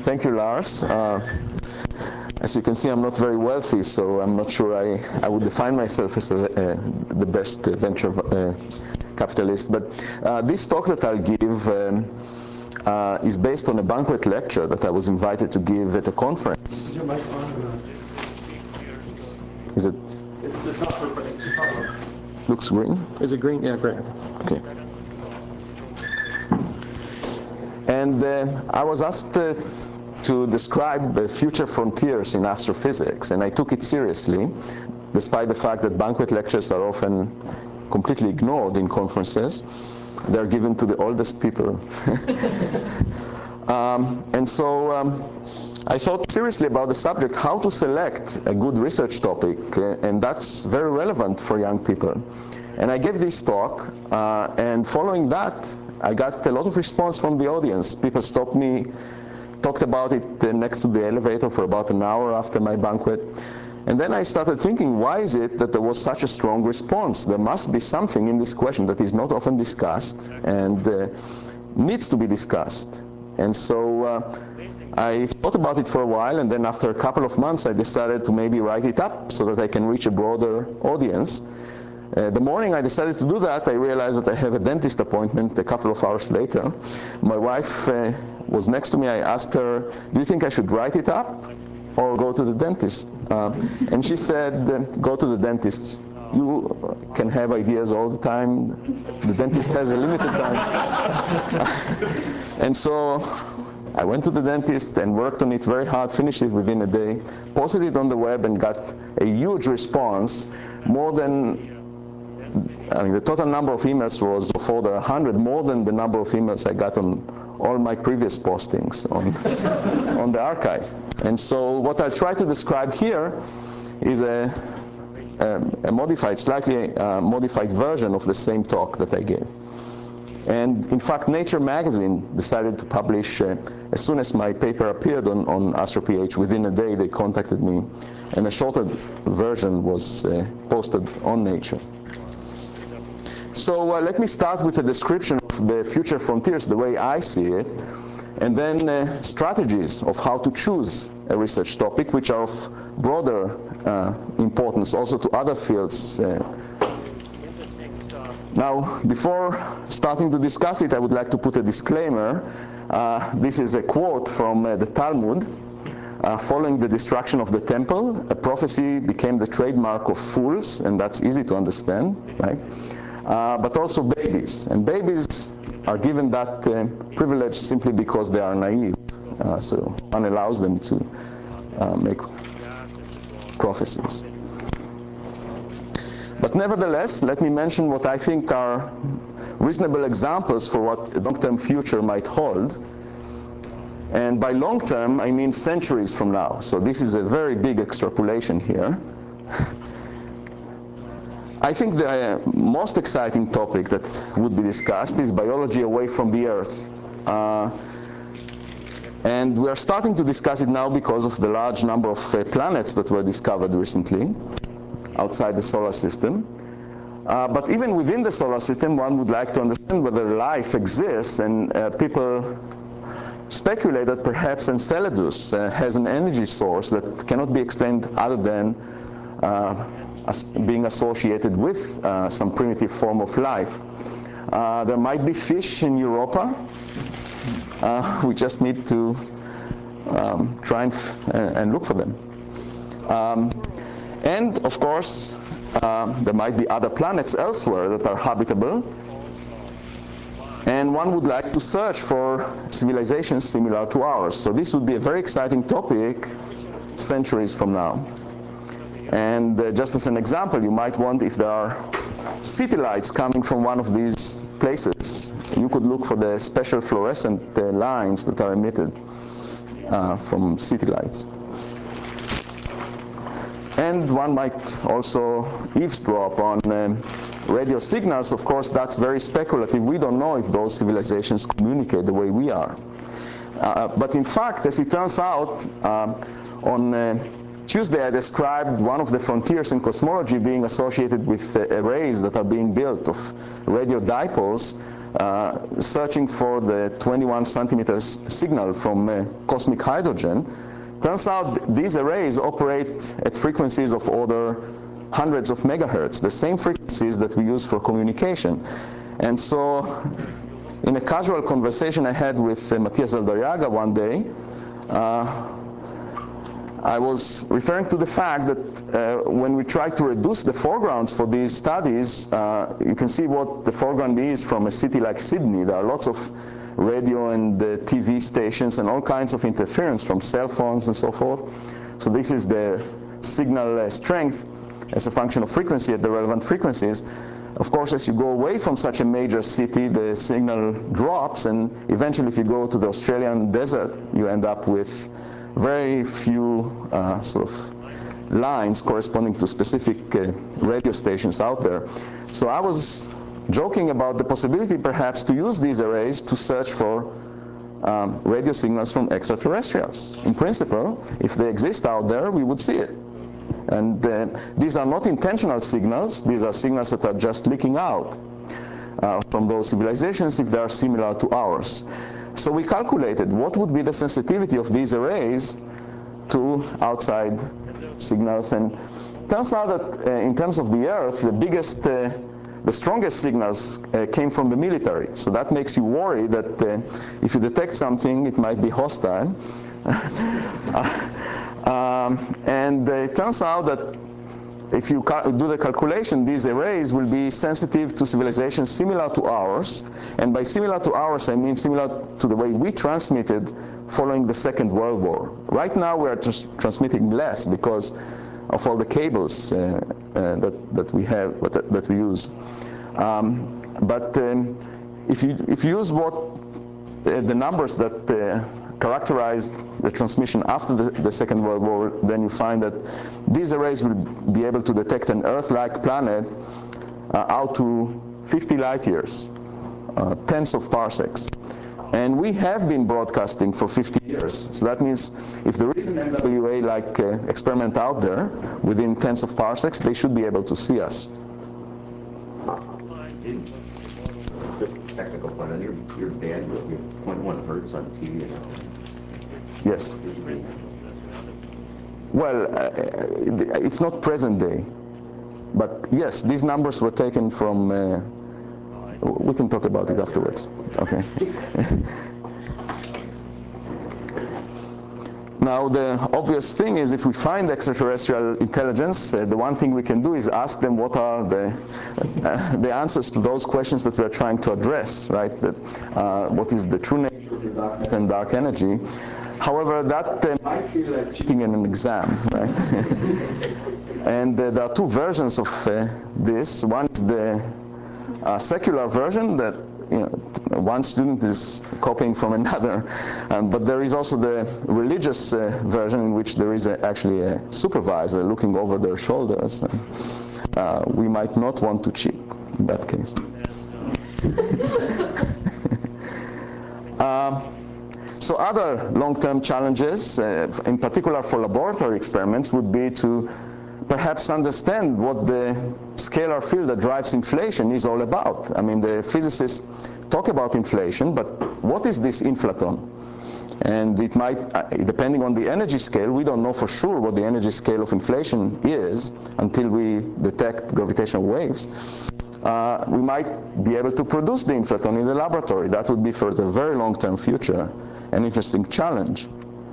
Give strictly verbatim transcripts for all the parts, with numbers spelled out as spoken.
thank you, Lars. Uh, as you can see, I'm not very wealthy, so I'm not sure I, I would define myself as a, uh, the best venture uh, capitalist. But uh, this talk that I'll give um, uh, is based on a banquet lecture that I was invited to give at a conference. Is your mic on or not? Is it? It's, it's not for it's a problem. Looks green? Is it green? Yeah, great. Okay. And uh, I was asked uh, to describe uh, future frontiers in astrophysics, and I took it seriously, despite the fact that banquet lectures are often completely ignored in conferences. They're given to the oldest people. um, and so um, I thought seriously about the subject, how to select a good research topic, uh, and that's very relevant for young people. And I gave this talk, uh, and following that, I got a lot of response from the audience. People stopped me, talked about it uh, next to the elevator for about an hour after my banquet. And then I started thinking, why is it that there was such a strong response? There must be something in this question that is not often discussed and uh, needs to be discussed. And so uh, I thought about it for a while, and then after a couple of months I decided to maybe write it up so that I can reach a broader audience. Uh, the morning I decided to do that, I realized that I have a dentist appointment a couple of hours later. My wife uh, was next to me. I asked her, do you think I should write it up or go to the dentist? Uh, and she said, uh, go to the dentist. You can have ideas all the time. The dentist has a limited time. And so I went to the dentist and worked on it very hard, finished it within a day, posted it on the web and got a huge response, more than I mean, the total number of emails was of order one hundred, more than the number of emails I got on all my previous postings on, on the archive. And so what I'll try to describe here is a, a, a modified, slightly uh, modified version of the same talk that I gave. And in fact, Nature magazine decided to publish, uh, as soon as my paper appeared on, on AstroPH, within a day they contacted me, and a shorter version was uh, posted on Nature. So uh, let me start with a description of the future frontiers, the way I see it, and then uh, strategies of how to choose a research topic, which are of broader uh, importance also to other fields. Uh. Now, before starting to discuss it, I would like to put a disclaimer. Uh, this is a quote from uh, the Talmud. Uh, following the destruction of the temple, a prophecy became the trademark of fools, and that's easy to understand, right? Uh, but also babies. And babies are given that uh, privilege simply because they are naive. Uh, so one allows them to uh, make prophecies. But nevertheless, let me mention what I think are reasonable examples for what a long-term future might hold. And by long-term, I mean centuries from now. So this is a very big extrapolation here. I think the most exciting topic that would be discussed is biology away from the Earth. Uh, and we are starting to discuss it now because of the large number of uh, planets that were discovered recently outside the solar system. Uh, but even within the solar system, one would like to understand whether life exists, and uh, people speculate that perhaps Enceladus uh, has an energy source that cannot be explained other than uh, as being associated with uh, some primitive form of life. Uh, there might be fish in Europa. Uh, we just need to um, try and, f and look for them. Um, and of course, uh, there might be other planets elsewhere that are habitable. And one would like to search for civilizations similar to ours. So this would be a very exciting topic centuries from now. And uh, just as an example, you might want, if there are city lights coming from one of these places, you could look for the special fluorescent uh, lines that are emitted uh, from city lights. And one might also eavesdrop on um, radio signals. Of course, that's very speculative. We don't know if those civilizations communicate the way we are. Uh, but in fact, as it turns out, um, on uh, Tuesday I described one of the frontiers in cosmology being associated with uh, arrays that are being built of radio dipoles. uh, searching for the twenty-one centimeters signal from uh, cosmic hydrogen. Turns out th these arrays operate at frequencies of order hundreds of megahertz, the same frequencies that we use for communication. And so, in a casual conversation I had with uh, Matias Aldariaga one day, uh, I was referring to the fact that uh, when we try to reduce the foregrounds for these studies, uh, you can see what the foreground is from a city like Sydney. There are lots of radio and uh, T V stations and all kinds of interference from cell phones and so forth. So this is the signal uh, strength as a function of frequency at the relevant frequencies. Of course, as you go away from such a major city, the signal drops, and eventually if you go to the Australian desert, you end up with very few uh, sort of lines corresponding to specific uh, radio stations out there. So I was joking about the possibility perhaps to use these arrays to search for um, radio signals from extraterrestrials. In principle, if they exist out there, we would see it. And uh, these are not intentional signals, these are signals that are just leaking out uh, from those civilizations if they are similar to ours. So we calculated what would be the sensitivity of these arrays to outside signals, and turns out that uh, in terms of the Earth, the biggest, uh, the strongest signals uh, came from the military. So that makes you worry that uh, if you detect something, it might be hostile. um, and uh, it turns out that if you do the calculation, these arrays will be sensitive to civilizations similar to ours. And by similar to ours, I mean similar to the way we transmitted following the Second World War. Right now, we are tr transmitting less because of all the cables uh, uh, that, that we have, that, that we use. Um, but um, if, you, if you use what uh, the numbers that uh, characterized the transmission after the, the Second World War, then you find that these arrays will be able to detect an Earth-like planet uh, out to fifty light years, uh, tens of parsecs. And we have been broadcasting for fifty years. So that means if there is an M W A-like uh, experiment out there within tens of parsecs, they should be able to see us. Just a technical point on your, your bandwidth, your zero point one hertz on T V. Yes. Well, uh, it's not present day, but yes, these numbers were taken from, uh, we can talk about it afterwards, okay. Now, the obvious thing is if we find extraterrestrial intelligence, uh, the one thing we can do is ask them what are the, uh, the answers to those questions that we're trying to address, right? That, uh, what is the true nature of the dark matter and dark energy? However, that uh, might feel like cheating in an exam, right? And uh, there are two versions of uh, this. One is the uh, secular version that you know, one student is copying from another, um, but there is also the religious uh, version in which there is a, actually a supervisor looking over their shoulders. Uh, we might not want to cheat in that case. uh, so other long-term challenges, uh, in particular for laboratory experiments, would be to perhaps understand what the scalar field that drives inflation is all about. I mean, the physicists talk about inflation, but what is this inflaton? And it might, uh, depending on the energy scale, we don't know for sure what the energy scale of inflation is until we detect gravitational waves. Uh, we might be able to produce the inflaton in the laboratory. That would be for the very long-term future an interesting challenge.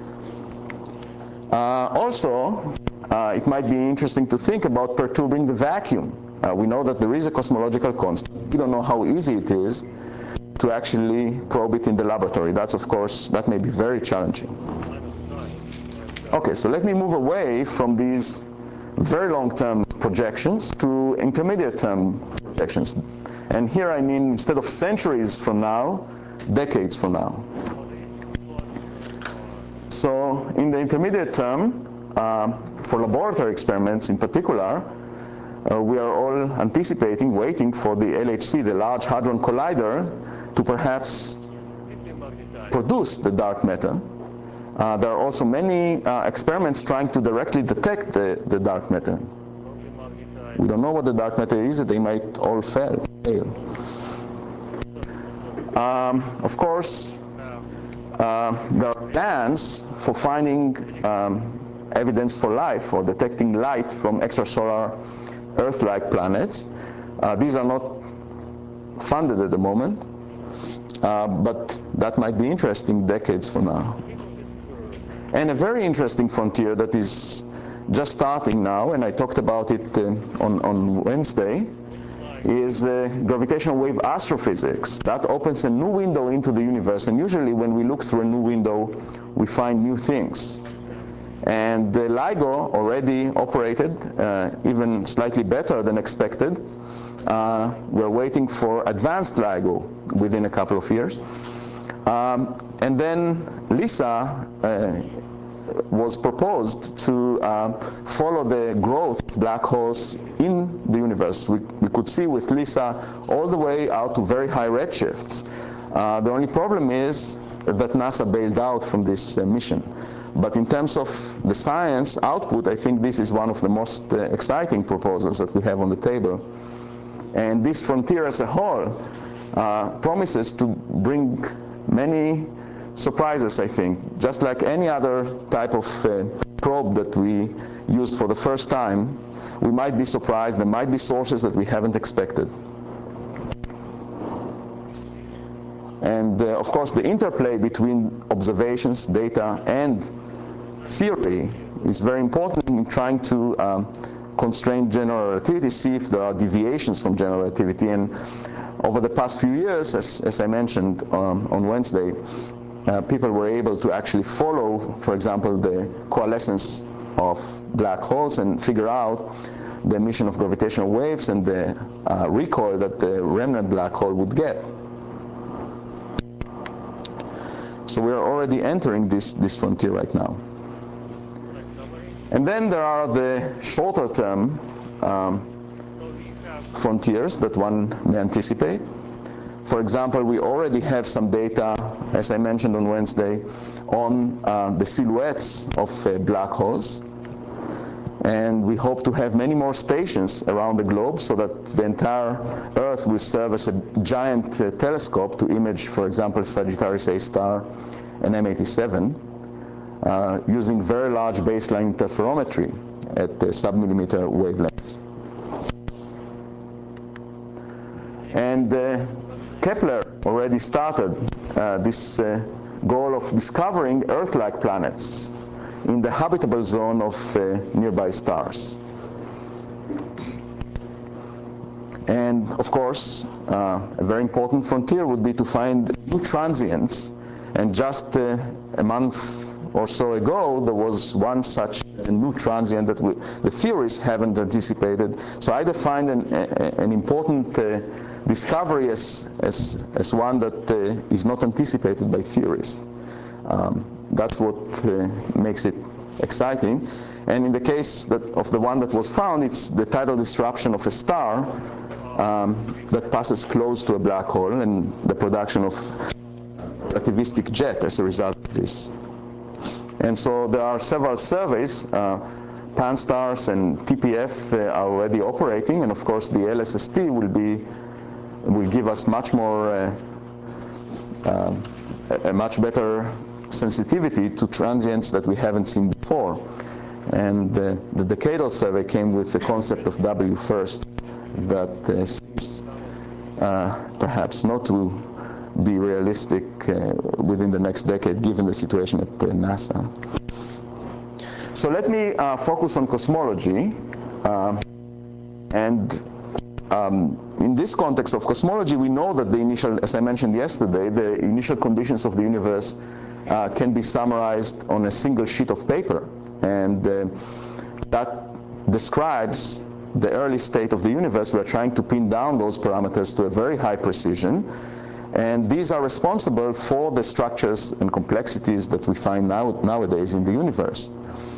Uh, also, uh, it might be interesting to think about perturbing the vacuum. Uh, we know that there is a cosmological constant. We don't know how easy it is to actually probe it in the laboratory. That's, of course, that may be very challenging. Okay, so let me move away from these very long-term projections to intermediate-term projections. And here I mean, instead of centuries from now, decades from now. So in the intermediate term, uh, for laboratory experiments in particular, uh, we are all anticipating, waiting for the L H C, the Large Hadron Collider, to perhaps produce the dark matter. Uh, there are also many uh, experiments trying to directly detect the, the dark matter. We don't know what the dark matter is, they might all fail. fail. Um, of course, uh, there are plans for finding um, evidence for life or detecting light from extrasolar Earth-like planets. Uh, these are not funded at the moment, uh, but that might be interesting decades from now. And a very interesting frontier that is just starting now, and I talked about it uh, on, on Wednesday, is uh, gravitational wave astrophysics. That opens a new window into the universe, and usually when we look through a new window, we find new things. And the LIGO already operated uh, even slightly better than expected. Uh, we're waiting for advanced LIGO within a couple of years. Um, and then LISA uh, was proposed to uh, follow the growth of black holes in the universe. We, we could see with LISA all the way out to very high redshifts. Uh, the only problem is that NASA bailed out from this uh, mission. But in terms of the science output, I think this is one of the most uh, exciting proposals that we have on the table. And this frontier as a whole uh, promises to bring many surprises, I think. Just like any other type of uh, probe that we used for the first time, we might be surprised. There might be sources that we haven't expected. And uh, of course, the interplay between observations, data, and theory is very important in trying to um, constrain general relativity, see if there are deviations from general relativity. And over the past few years, as, as I mentioned um, on Wednesday, uh, people were able to actually follow, for example, the coalescence of black holes and figure out the emission of gravitational waves and the uh, recoil that the remnant black hole would get. So we are already entering this, this frontier right now. And then there are the shorter term um, frontiers that one may anticipate. For example, we already have some data, as I mentioned on Wednesday, on uh, the silhouettes of uh, black holes. And we hope to have many more stations around the globe so that the entire Earth will serve as a giant uh, telescope to image, for example, Sagittarius A star and M eighty-seven, uh, using very large baseline interferometry at the sub-millimeter wavelengths. And uh, Kepler already started uh, this uh, goal of discovering Earth-like planets in the habitable zone of uh, nearby stars. And of course, uh, a very important frontier would be to find new transients. And just uh, a month or so ago, there was one such a new transient that we, the theorists haven't anticipated. So I define an, a, an important uh, discovery as, as, as one that uh, is not anticipated by theorists. Um, that's what uh, makes it exciting. And in the case that of the one that was found, it's the tidal disruption of a star um, that passes close to a black hole and the production of relativistic jet as a result of this. And so there are several surveys. Uh, PanSTARRS and T P F uh, are already operating, and of course the L S S T will be will give us much more uh, uh, a much better sensitivity to transients that we haven't seen before. And uh, the decadal survey came with the concept of W first that uh, seems uh, perhaps not to be realistic uh, within the next decade, given the situation at uh, NASA. So let me uh, focus on cosmology. Uh, and um, in this context of cosmology, we know that the initial, as I mentioned yesterday, the initial conditions of the universe uh, can be summarized on a single sheet of paper. And uh, that describes the early state of the universe. We're trying to pin down those parameters to a very high precision. And these are responsible for the structures and complexities that we find now, nowadays in the universe.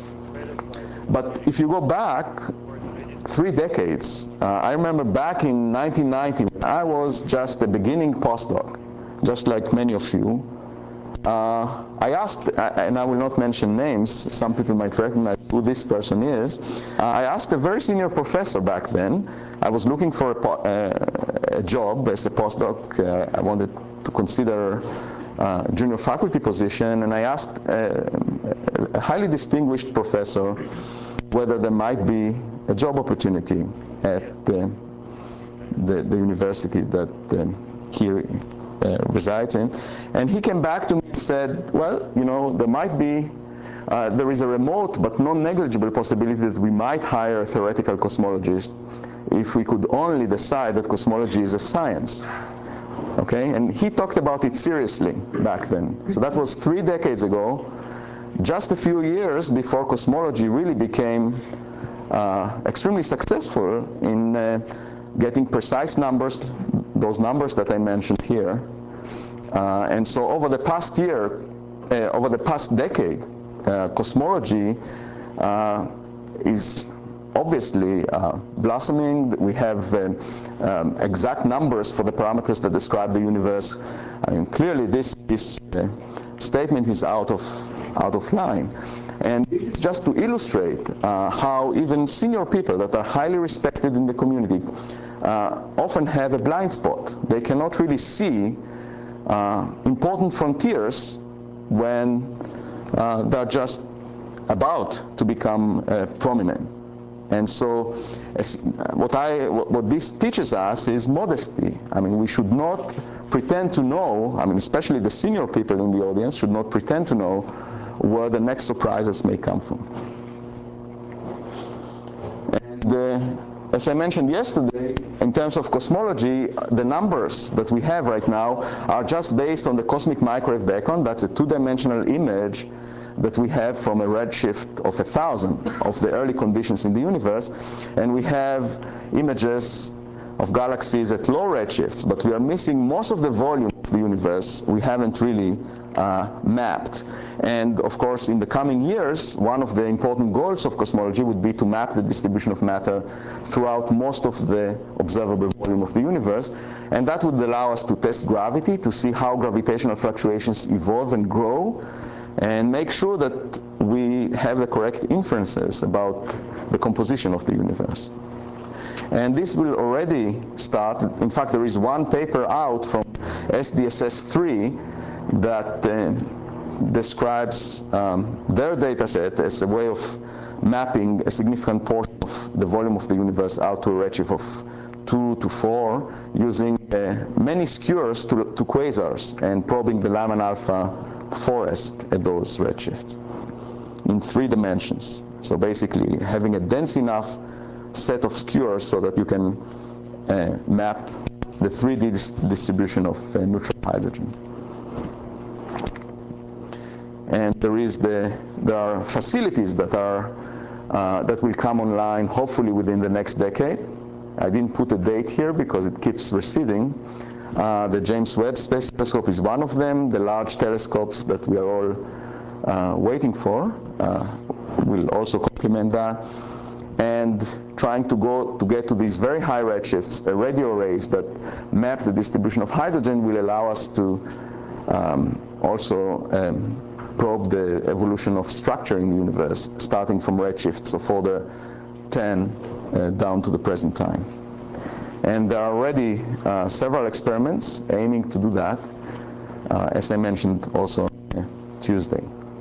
But if you go back three decades, uh, I remember back in nineteen ninety, I was just a beginning postdoc, just like many of you. Uh, I asked, and I will not mention names, some people might recognize who this person is. Uh, I asked a very senior professor back then. I was looking for a, po uh, a job as a postdoc. Uh, I wanted to consider uh, junior faculty position, and I asked a, a highly distinguished professor whether there might be a job opportunity at the, the, the university that um, he uh, resides in. And he came back to me and said, well, you know, there might be, uh, there is a remote but non-negligible possibility that we might hire a theoretical cosmologist if we could only decide that cosmology is a science. Okay, and he talked about it seriously back then. So that was three decades ago, just a few years before cosmology really became uh, extremely successful in uh, getting precise numbers, those numbers that I mentioned here. Uh, and so over the past year, uh, over the past decade, uh, cosmology uh, is obviously uh, blossoming. We have uh, um, exact numbers for the parameters that describe the universe. I mean, clearly this, this uh, statement is out of, out of line. And this is just to illustrate uh, how even senior people that are highly respected in the community uh, often have a blind spot. They cannot really see uh, important frontiers when uh, they're just about to become uh, prominent. And so as, what, I, what this teaches us is modesty. I mean, we should not pretend to know, I mean, especially the senior people in the audience should not pretend to know where the next surprises may come from. And uh, as I mentioned yesterday, in terms of cosmology, the numbers that we have right now are just based on the cosmic microwave background. That's a two-dimensional image that we have from a redshift of a thousand of the early conditions in the universe, and we have images of galaxies at low redshifts, but we are missing most of the volume of the universe. We haven't really uh, mapped. And of course, in the coming years, one of the important goals of cosmology would be to map the distribution of matter throughout most of the observable volume of the universe, and that would allow us to test gravity, to see how gravitational fluctuations evolve and grow, and make sure that we have the correct inferences about the composition of the universe. And this will already start. In fact, there is one paper out from S D S S three that uh, describes um, their data set as a way of mapping a significant portion of the volume of the universe out to a redshift of two to four using uh, many skewers to, to quasars and probing the Lyman alpha forest at those redshifts in three dimensions. So basically having a dense enough set of skewers so that you can uh, map the three D dis distribution of uh, neutral hydrogen. And there is the there are facilities that are uh, that will come online hopefully within the next decade. I didn't put a date here because it keeps receding. Uh, the James Webb Space Telescope is one of them. The large telescopes that we are all uh, waiting for uh, will also complement that. And trying to go to get to these very high redshifts, uh, radio arrays that map the distribution of hydrogen will allow us to um, also um, probe the evolution of structure in the universe, starting from redshifts of order ten uh, down to the present time. And there are already uh, several experiments aiming to do that, uh, as I mentioned also uh, Tuesday.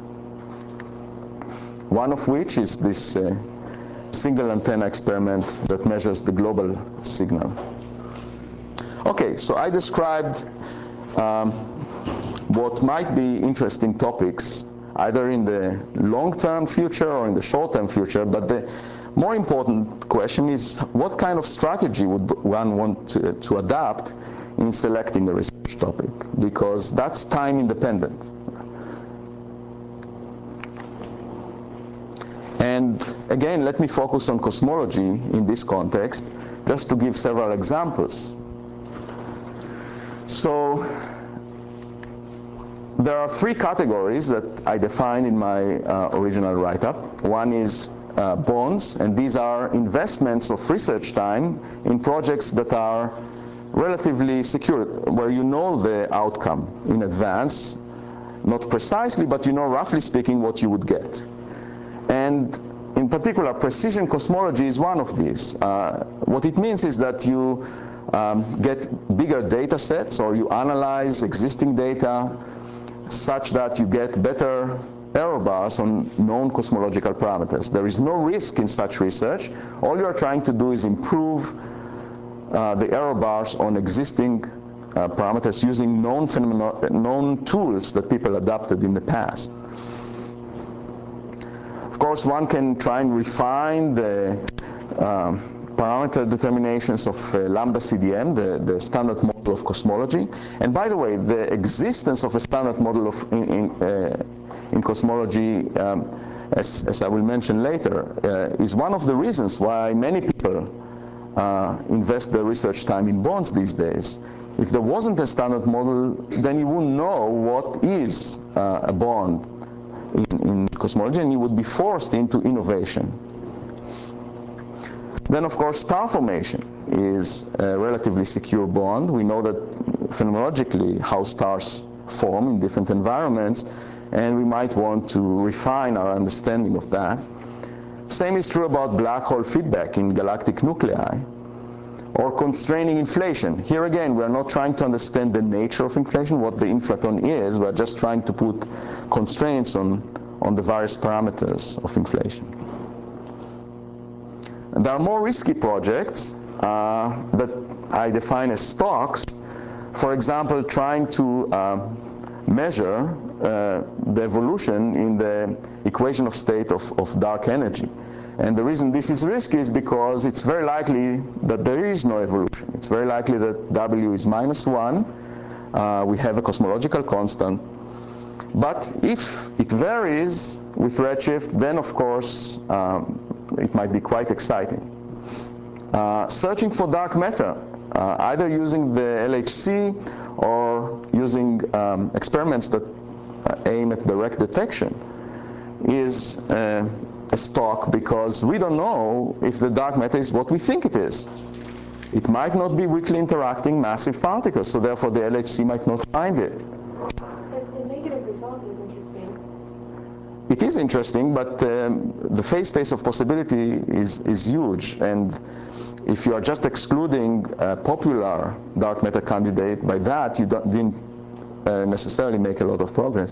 One of which is this uh, single antenna experiment that measures the global signal. Okay, so I described um, what might be interesting topics either in the long-term future or in the short-term future, but the more important question is what kind of strategy would one want to, to adopt in selecting the research topic, because that's time independent. And again, let me focus on cosmology in this context, just to give several examples. So there are three categories that I defined in my uh, original write-up. One is uh, bonds, and these are investments of research time in projects that are relatively secure, where you know the outcome in advance, not precisely, but you know roughly speaking what you would get. And in particular, precision cosmology is one of these. Uh, what it means is that you um, get bigger data sets, or you analyze existing data such that you get better error bars on known cosmological parameters. There is no risk in such research. All you are trying to do is improve uh, the error bars on existing uh, parameters using known, known tools that people adopted in the past. Of course, one can try and refine the um, parameter determinations of uh, lambda C D M, the, the standard model of cosmology. And by the way, the existence of a standard model of in, in, uh, in cosmology, um, as, as I will mention later, uh, is one of the reasons why many people uh, invest their research time in bonds these days. If there wasn't a standard model, then you wouldn't know what is uh, a bond in, in cosmology, and you would be forced into innovation. Then, of course, star formation is a relatively secure bond. We know that phenomenologically how stars form in different environments, and we might want to refine our understanding of that. Same is true about black hole feedback in galactic nuclei, or constraining inflation. Here again, we are not trying to understand the nature of inflation, what the inflaton is. We are just trying to put constraints on, on the various parameters of inflation. And there are more risky projects uh, that I define as stocks. For example, trying to uh, measure uh, the evolution in the equation of state of, of dark energy. And the reason this is risky is because it's very likely that there is no evolution. It's very likely that W is minus one. Uh, we have a cosmological constant. But if it varies with redshift, then of course um, it might be quite exciting. Uh, searching for dark matter, uh, either using the L H C or using um, experiments that uh, aim at direct detection, is uh, a stock, because we don't know if the dark matter is what we think it is. It might not be weakly interacting massive particles, so therefore the L H C might not find it. But the negative result is interesting. It is interesting, but um, the phase space of possibility is, is huge, and if you are just excluding a popular dark matter candidate by that, you don't, didn't uh, necessarily make a lot of progress.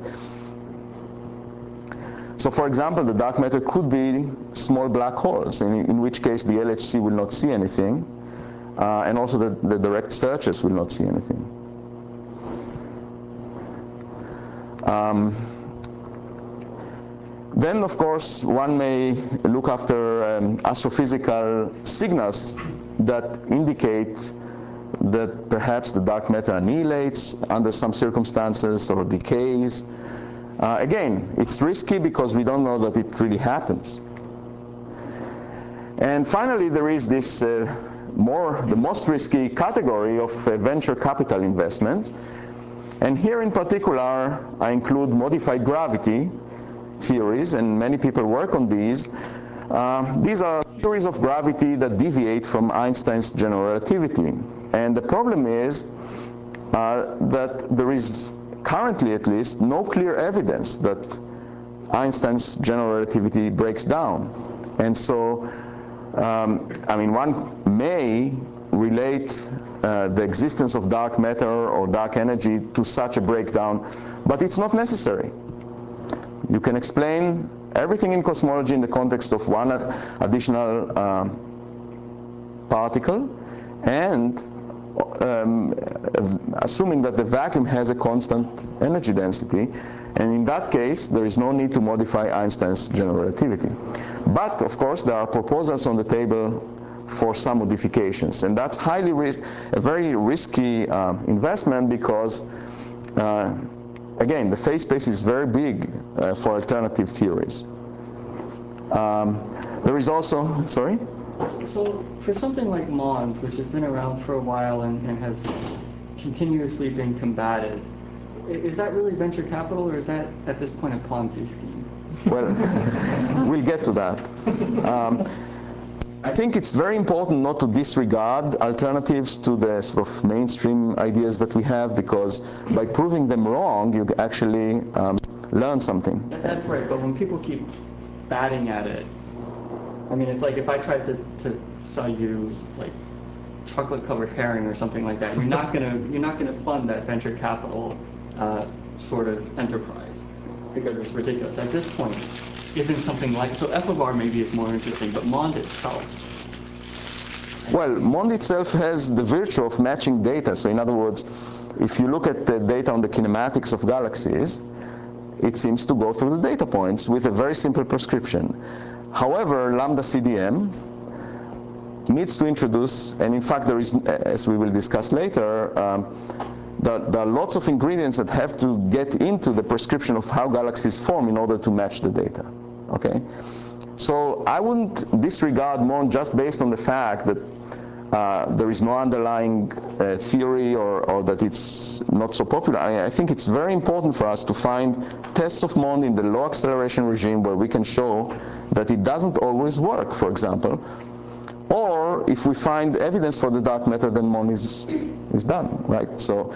So for example, the dark matter could be small black holes, in, in which case the L H C will not see anything, uh, and also the, the direct searches will not see anything. Um, then, of course, one may look after um, astrophysical signals that indicate that perhaps the dark matter annihilates under some circumstances or decays. Uh, again, it's risky because we don't know that it really happens. And finally, there is this uh, more, the most risky category of uh, venture capital investments. And here in particular, I include modified gravity theories, and many people work on these. Uh, these are theories of gravity that deviate from Einstein's general relativity. And the problem is uh, that there is currently, at least, no clear evidence that Einstein's general relativity breaks down. And so, um, I mean, one may relate uh, the existence of dark matter or dark energy to such a breakdown, but it's not necessary. You can explain everything in cosmology in the context of one additional um, particle, and Um, assuming that the vacuum has a constant energy density, and in that case there is no need to modify Einstein's general relativity. But of course there are proposals on the table for some modifications, and that's highly a very risky uh, investment, because uh, again, the phase space is very big uh, for alternative theories. Um, there is also, sorry? So for something like MOND, which has been around for a while and, and has continuously been combated, is that really venture capital, or is that at this point a Ponzi scheme? Well, we'll get to that. Um, I think it's very important not to disregard alternatives to the sort of mainstream ideas that we have, because by proving them wrong, you actually um, learn something. That's right, but when people keep batting at it, I mean, it's like if I tried to, to sell you like chocolate-covered herring or something like that. You're not gonna you're not gonna fund that venture capital uh, sort of enterprise because it's ridiculous. At this point, isn't something like so F of R maybe is more interesting, but MOND itself. Well, MOND itself has the virtue of matching data. So in other words, if you look at the data on the kinematics of galaxies, it seems to go through the data points with a very simple prescription. However, Lambda C D M needs to introduce, and in fact there is, as we will discuss later, um, there, there are lots of ingredients that have to get into the prescription of how galaxies form in order to match the data. Okay? So I wouldn't disregard MOND just based on the fact that uh, there is no underlying uh, theory or, or that it's not so popular. I, I think it's very important for us to find tests of MOND in the low acceleration regime where we can show that it doesn't always work, for example. Or if we find evidence for the dark matter, then MOND is, is done, right? So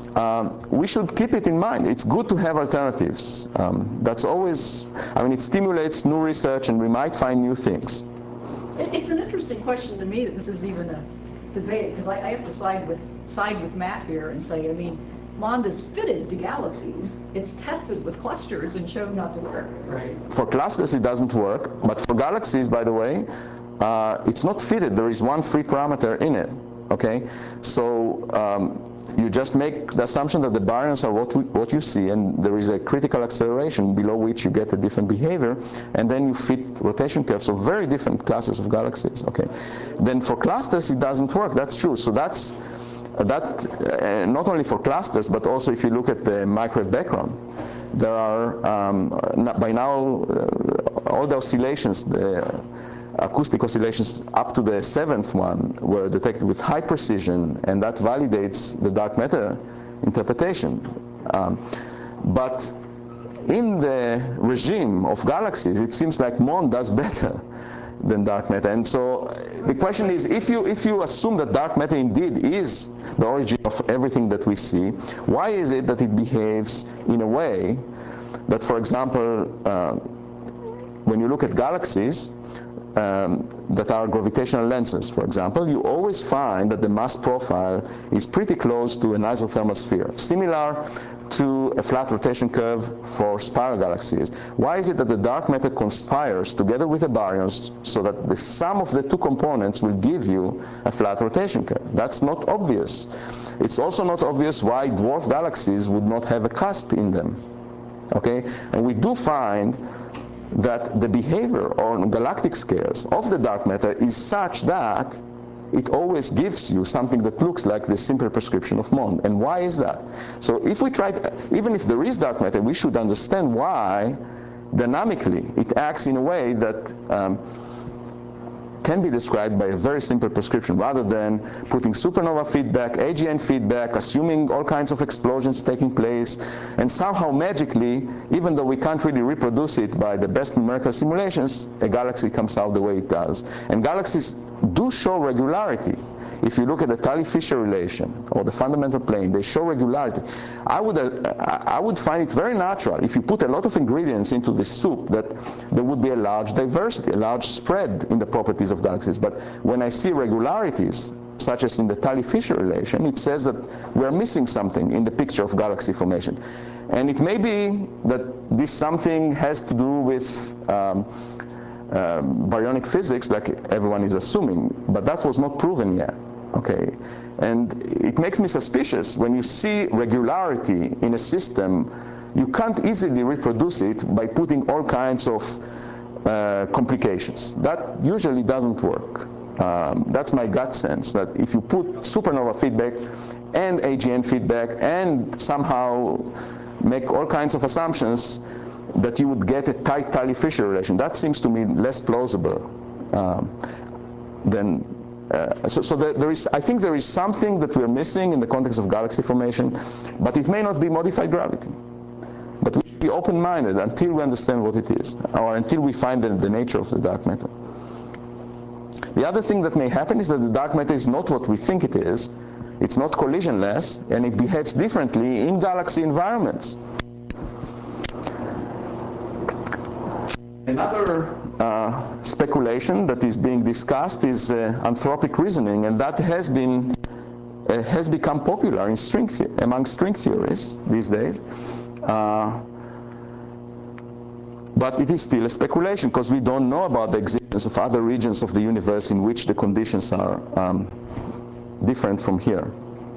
um, we should keep it in mind. It's good to have alternatives. Um, that's always, I mean, it stimulates new research and we might find new things. It, it's an interesting question to me that this is even a debate, because I, I have to side with, side with Matt here and say, I mean, MOND is fitted to galaxies. It's tested with clusters and shown not to work. Right. For clusters, it doesn't work, but for galaxies, by the way, Uh, it's not fitted. There is one free parameter in it, okay? So um, you just make the assumption that the baryons are what, we, what you see, and there is a critical acceleration below which you get a different behavior, and then you fit rotation curves of very different classes of galaxies, okay? Then for clusters, it doesn't work. That's true. So that's, uh, that uh, not only for clusters, but also if you look at the microwave background, there are, um, by now, uh, all the oscillations, the acoustic oscillations up to the seventh one were detected with high precision, and that validates the dark matter interpretation. Um, but in the regime of galaxies, it seems like MOND does better than dark matter. And so the question is, if you, if you assume that dark matter indeed is the origin of everything that we see, why is it that it behaves in a way that, for example, uh, when you look at galaxies, Um, that are gravitational lenses, for example, you always find that the mass profile is pretty close to an isothermal sphere, similar to a flat rotation curve for spiral galaxies. Why is it that the dark matter conspires together with the baryons so that the sum of the two components will give you a flat rotation curve? That's not obvious. It's also not obvious why dwarf galaxies would not have a cusp in them. Okay? And we do find that the behavior on galactic scales of the dark matter is such that it always gives you something that looks like the simple prescription of MOND. And why is that? So if we try, to, even if there is dark matter, we should understand why dynamically it acts in a way that um, can be described by a very simple prescription, rather than putting supernova feedback, A G N feedback, assuming all kinds of explosions taking place, and somehow magically, even though we can't really reproduce it by the best numerical simulations, a galaxy comes out the way it does. And galaxies do show regularity. If you look at the Tully-Fisher relation or the fundamental plane, they show regularity. I would, uh, I would find it very natural if you put a lot of ingredients into this soup that there would be a large diversity, a large spread in the properties of galaxies. But when I see regularities, such as in the Tully-Fisher relation, it says that we're missing something in the picture of galaxy formation. And it may be that this something has to do with um, Um, baryonic physics, like everyone is assuming, but that was not proven yet, okay? And it makes me suspicious when you see regularity in a system, you can't easily reproduce it by putting all kinds of uh, complications. That usually doesn't work. Um, that's my gut sense, that if you put supernova feedback and A G N feedback and somehow make all kinds of assumptions, that you would get a tight Tully-Fisher relation. That seems to me less plausible um, than, uh, so, so there, there is, I think there is something that we're missing in the context of galaxy formation, but it may not be modified gravity. But we should be open-minded until we understand what it is, or until we find the, the nature of the dark matter. The other thing that may happen is that the dark matter is not what we think it is. It's not collisionless, and it behaves differently in galaxy environments. And Another uh, speculation that is being discussed is uh, anthropic reasoning, and that has been uh, has become popular in string among string theorists these days. Uh, but it is still a speculation because we don't know about the existence of other regions of the universe in which the conditions are um, different from here.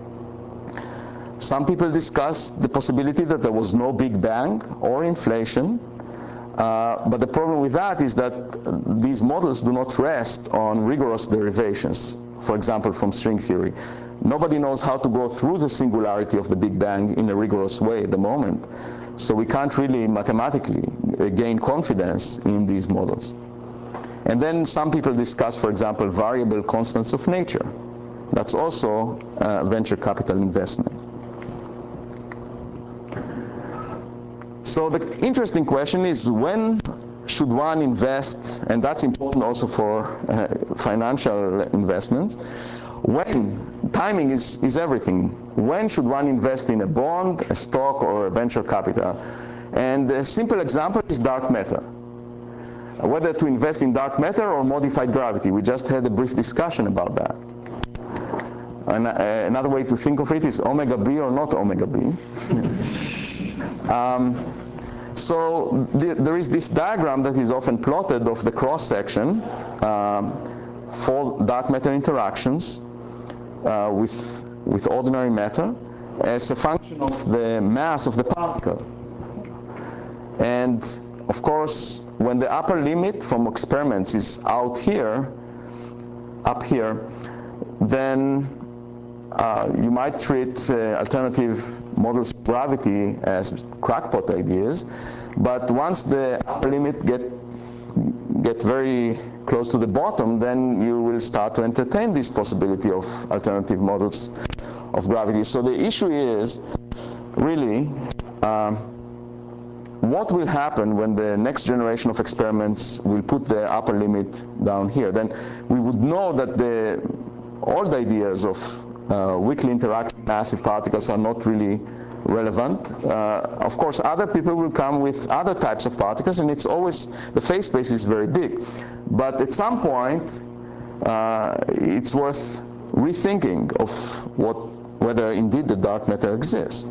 Some people discuss the possibility that there was no Big Bang or inflation. Uh, but the problem with that is that these models do not rest on rigorous derivations, for example, from string theory. Nobody knows how to go through the singularity of the Big Bang in a rigorous way at the moment. So we can't really mathematically gain confidence in these models. And then some people discuss, for example, variable constants of nature. That's also uh, venture capital investment. So the interesting question is, when should one invest, and that's important also for uh, financial investments, when, timing is, is everything. When should one invest in a bond, a stock, or a venture capital? And a simple example is dark matter. Whether to invest in dark matter or modified gravity. We just had a brief discussion about that. And, uh, another way to think of it is omega B or not omega B. Um, so the, there is this diagram that is often plotted of the cross-section um, for dark matter interactions uh, with, with ordinary matter as a function of the mass of the particle. And of course, when the upper limit from experiments is out here, up here, then Uh, you might treat uh, alternative models of gravity as crackpot ideas, but once the upper limit get get very close to the bottom, then you will start to entertain this possibility of alternative models of gravity. So the issue is really uh, what will happen when the next generation of experiments will put the upper limit down here. Then we would know that the old ideas of Uh, weakly interacting massive particles are not really relevant. Uh, of course, other people will come with other types of particles, and it's always, the phase space is very big. But at some point, uh, it's worth rethinking of what, whether indeed the dark matter exists.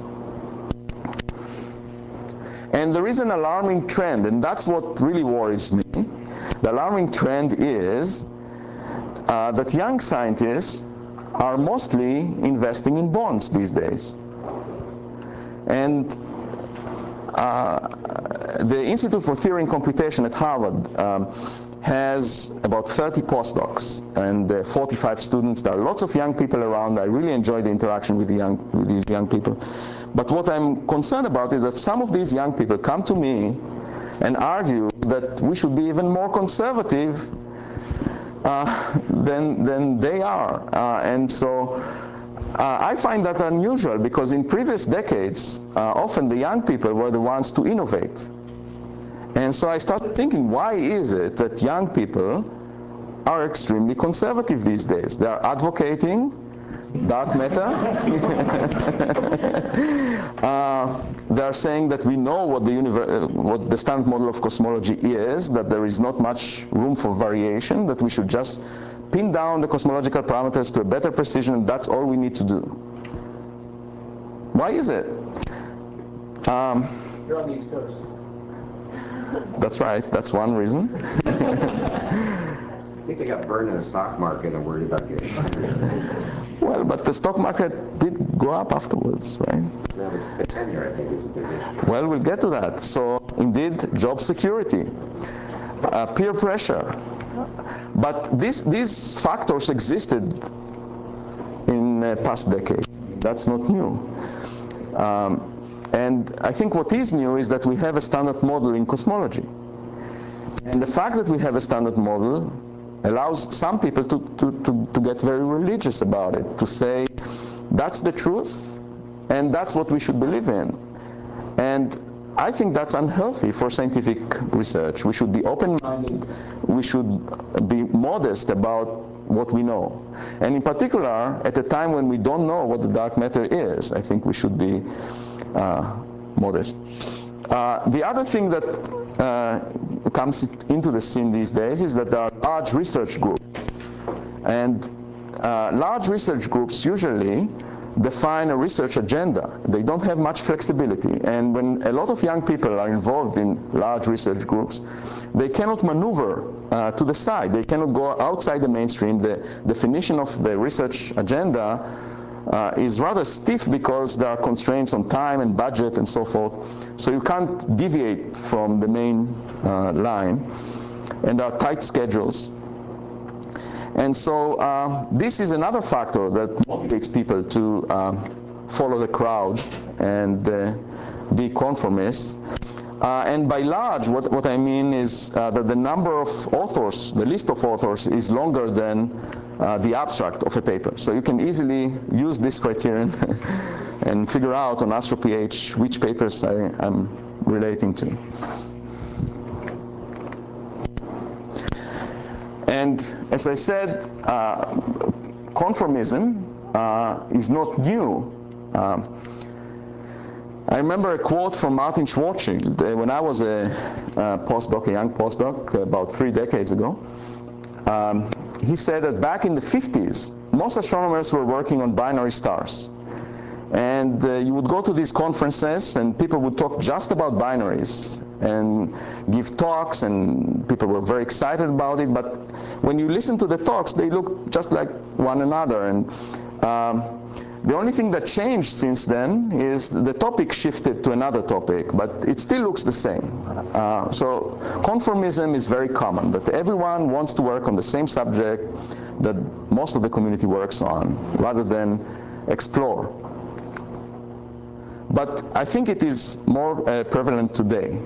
And there is an alarming trend, and that's what really worries me. The alarming trend is uh, that young scientists are mostly investing in bonds these days. And uh, the Institute for Theory and Computation at Harvard um, has about thirty postdocs and uh, forty-five students. There are lots of young people around. I really enjoy the interaction with, the young, with these young people. But what I'm concerned about is that some of these young people come to me and argue that we should be even more conservative Uh, than, than they are. Uh, and so uh, I find that unusual, because in previous decades, uh, often the young people were the ones to innovate. And so I started thinking, why is it that young people are extremely conservative these days? They are advocating dark matter. uh, they are saying that we know what the, universe, what the standard model of cosmology is, that there is not much room for variation, that we should just pin down the cosmological parameters to a better precision, and that's all we need to do. Why is it? Um, You're on the East Coast. That's right, that's one reason. I think they got burned in the stock market and worried about getting Well, but the stock market did go up afterwards, right? the tenure, I think, is a big issue. Well, we'll get to that. So, indeed, job security, uh, peer pressure. But these, these factors existed in uh, past decades. That's not new. Um, and I think what is new is that we have a standard model in cosmology. And the fact that we have a standard model allows some people to, to, to, to get very religious about it, to say, that's the truth, and that's what we should believe in. And I think that's unhealthy for scientific research. We should be open-minded, we should be modest about what we know. And in particular, at a time when we don't know what the dark matter is, I think we should be uh, modest. Uh, the other thing that uh, comes into the scene these days is that there are large research groups. And uh, large research groups usually define a research agenda. They don't have much flexibility. And when a lot of young people are involved in large research groups, they cannot maneuver uh, to the side. They cannot go outside the mainstream. The definition of the research agenda uh, is rather stiff because there are constraints on time and budget and so forth. So you can't deviate from the main uh, line. And there are tight schedules. And so uh, this is another factor that motivates people to uh, follow the crowd and uh, be conformists. Uh, and by large, what, what I mean is uh, that the number of authors, the list of authors, is longer than uh, the abstract of a paper. So you can easily use this criterion and figure out on AstroPH which papers I am relating to. And as I said, uh, conformism uh, is not new. Um, I remember a quote from Martin Schwarzschild uh, when I was a, a postdoc, a young postdoc, about three decades ago. Um, he said that back in the fifties, most astronomers were working on binary stars. And uh, you would go to these conferences and people would talk just about binaries and give talks, and people were very excited about it. But when you listen to the talks, they look just like one another. And um, the only thing that changed since then is the topic shifted to another topic, but it still looks the same. Uh, so conformism is very common, that everyone wants to work on the same subject that most of the community works on, rather than explore. But I think it is more uh, prevalent today.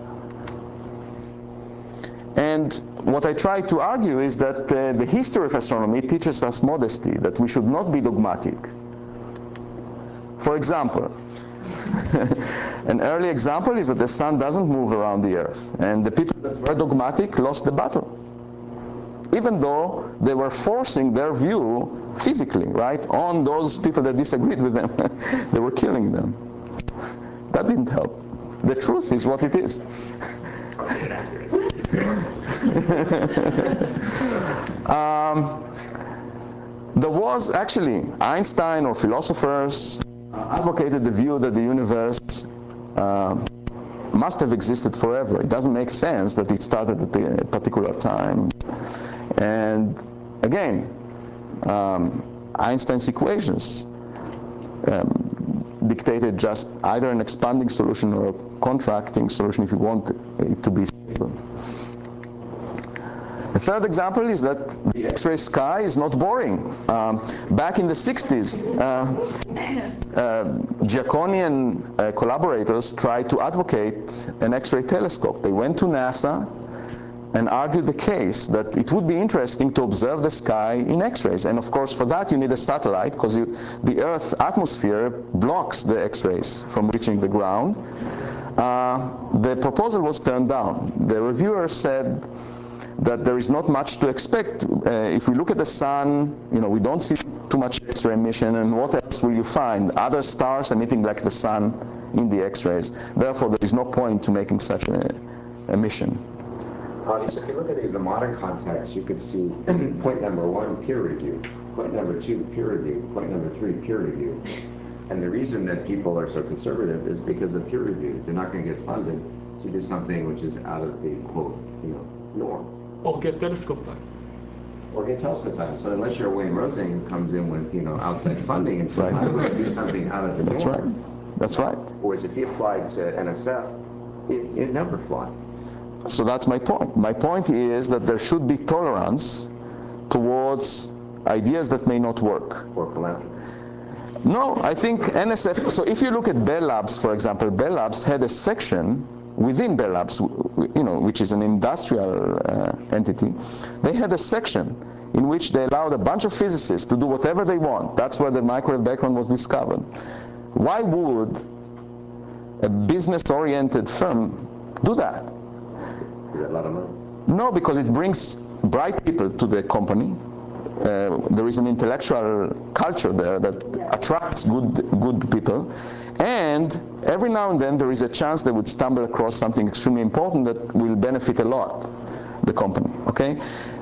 And what I try to argue is that uh, the history of astronomy teaches us modesty, that we should not be dogmatic. For example, an early example is that the sun doesn't move around the Earth, and the people that were dogmatic lost the battle, even though they were forcing their view physically, right, on those people that disagreed with them. They were killing them. That didn't help. The truth is what it is. um, there was actually Einstein or philosophers uh, advocated the view that the universe uh, must have existed forever. It doesn't make sense that it started at a particular time. And again, um, Einstein's equations um, dictated just either an expanding solution or a contracting solution if you want it to be stable. The third example is that the X-ray sky is not boring. Um, back in the sixties, uh, uh, Giacconi and uh, collaborators tried to advocate an X-ray telescope. They went to NASA and argued the case that it would be interesting to observe the sky in X-rays. And of course, for that you need a satellite, because the Earth's atmosphere blocks the X-rays from reaching the ground. Uh, the proposal was turned down. The reviewers said that there is not much to expect. Uh, if we look at the sun, you know, we don't see too much X-ray emission, and what else will you find? Other stars emitting like the sun in the X-rays. Therefore, there is no point to making such an emission. Uh, so if you look at these in the modern context, you could see point number one, peer review, point number two, peer review, point number three, peer review. And the reason that people are so conservative is because of peer review. They're not going to get funded to do something which is out of the, quote, you know, norm. Or get telescope time. Or get telescope time. So unless you're Wayne Rosing, who comes in with, you know, outside funding and says, I'm going to do something out of the norm. That's right. That's right. Whereas if he applied to N S F, it, it never fly. So that's my point. My point is that there should be tolerance towards ideas that may not work. Or philanthropists. No, I think N S F, so if you look at Bell Labs, for example, Bell Labs had a section within Bell Labs, you know, which is an industrial uh, entity. They had a section in which they allowed a bunch of physicists to do whatever they want. That's where the microwave background was discovered. Why would a business-oriented firm do that? Is that a lot of money? No, because it brings bright people to the company. uh, there is an intellectual culture there that attracts good, good people. And every now and then there is a chance they would stumble across something extremely important that will benefit a lot the company, okay?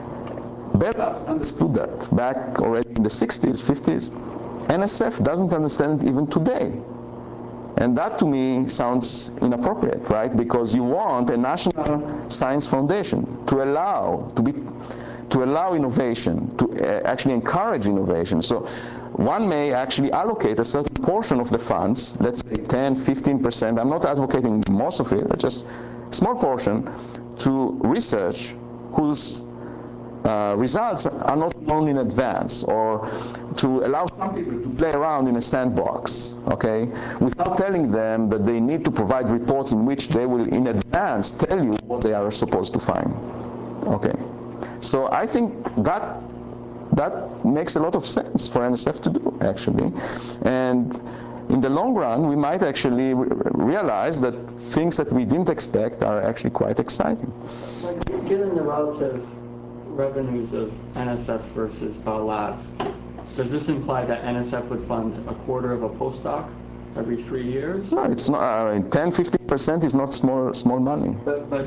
Bell Labs understood that back already in the sixties, fifties. N S F doesn't understand it even today. And that to me sounds inappropriate, right? Because you want a national science foundation to allow, to be, to allow innovation, to uh, actually encourage innovation. So one may actually allocate a certain portion of the funds, let's say ten, fifteen percent, I'm not advocating most of it, but just a small portion, to research whose uh, results are not known in advance, or to allow some people to play around in a sandbox, okay, without telling them that they need to provide reports in which they will in advance tell you what they are supposed to find, okay. So I think that that makes a lot of sense for N S F to do, actually. And in the long run, we might actually re realize that things that we didn't expect are actually quite exciting. Like, given the relative revenues of N S F versus Bell Labs, does this imply that N S F would fund a quarter of a postdoc every three years? No, it's not. I mean, ten, fifteen percent is not small, small money. But, but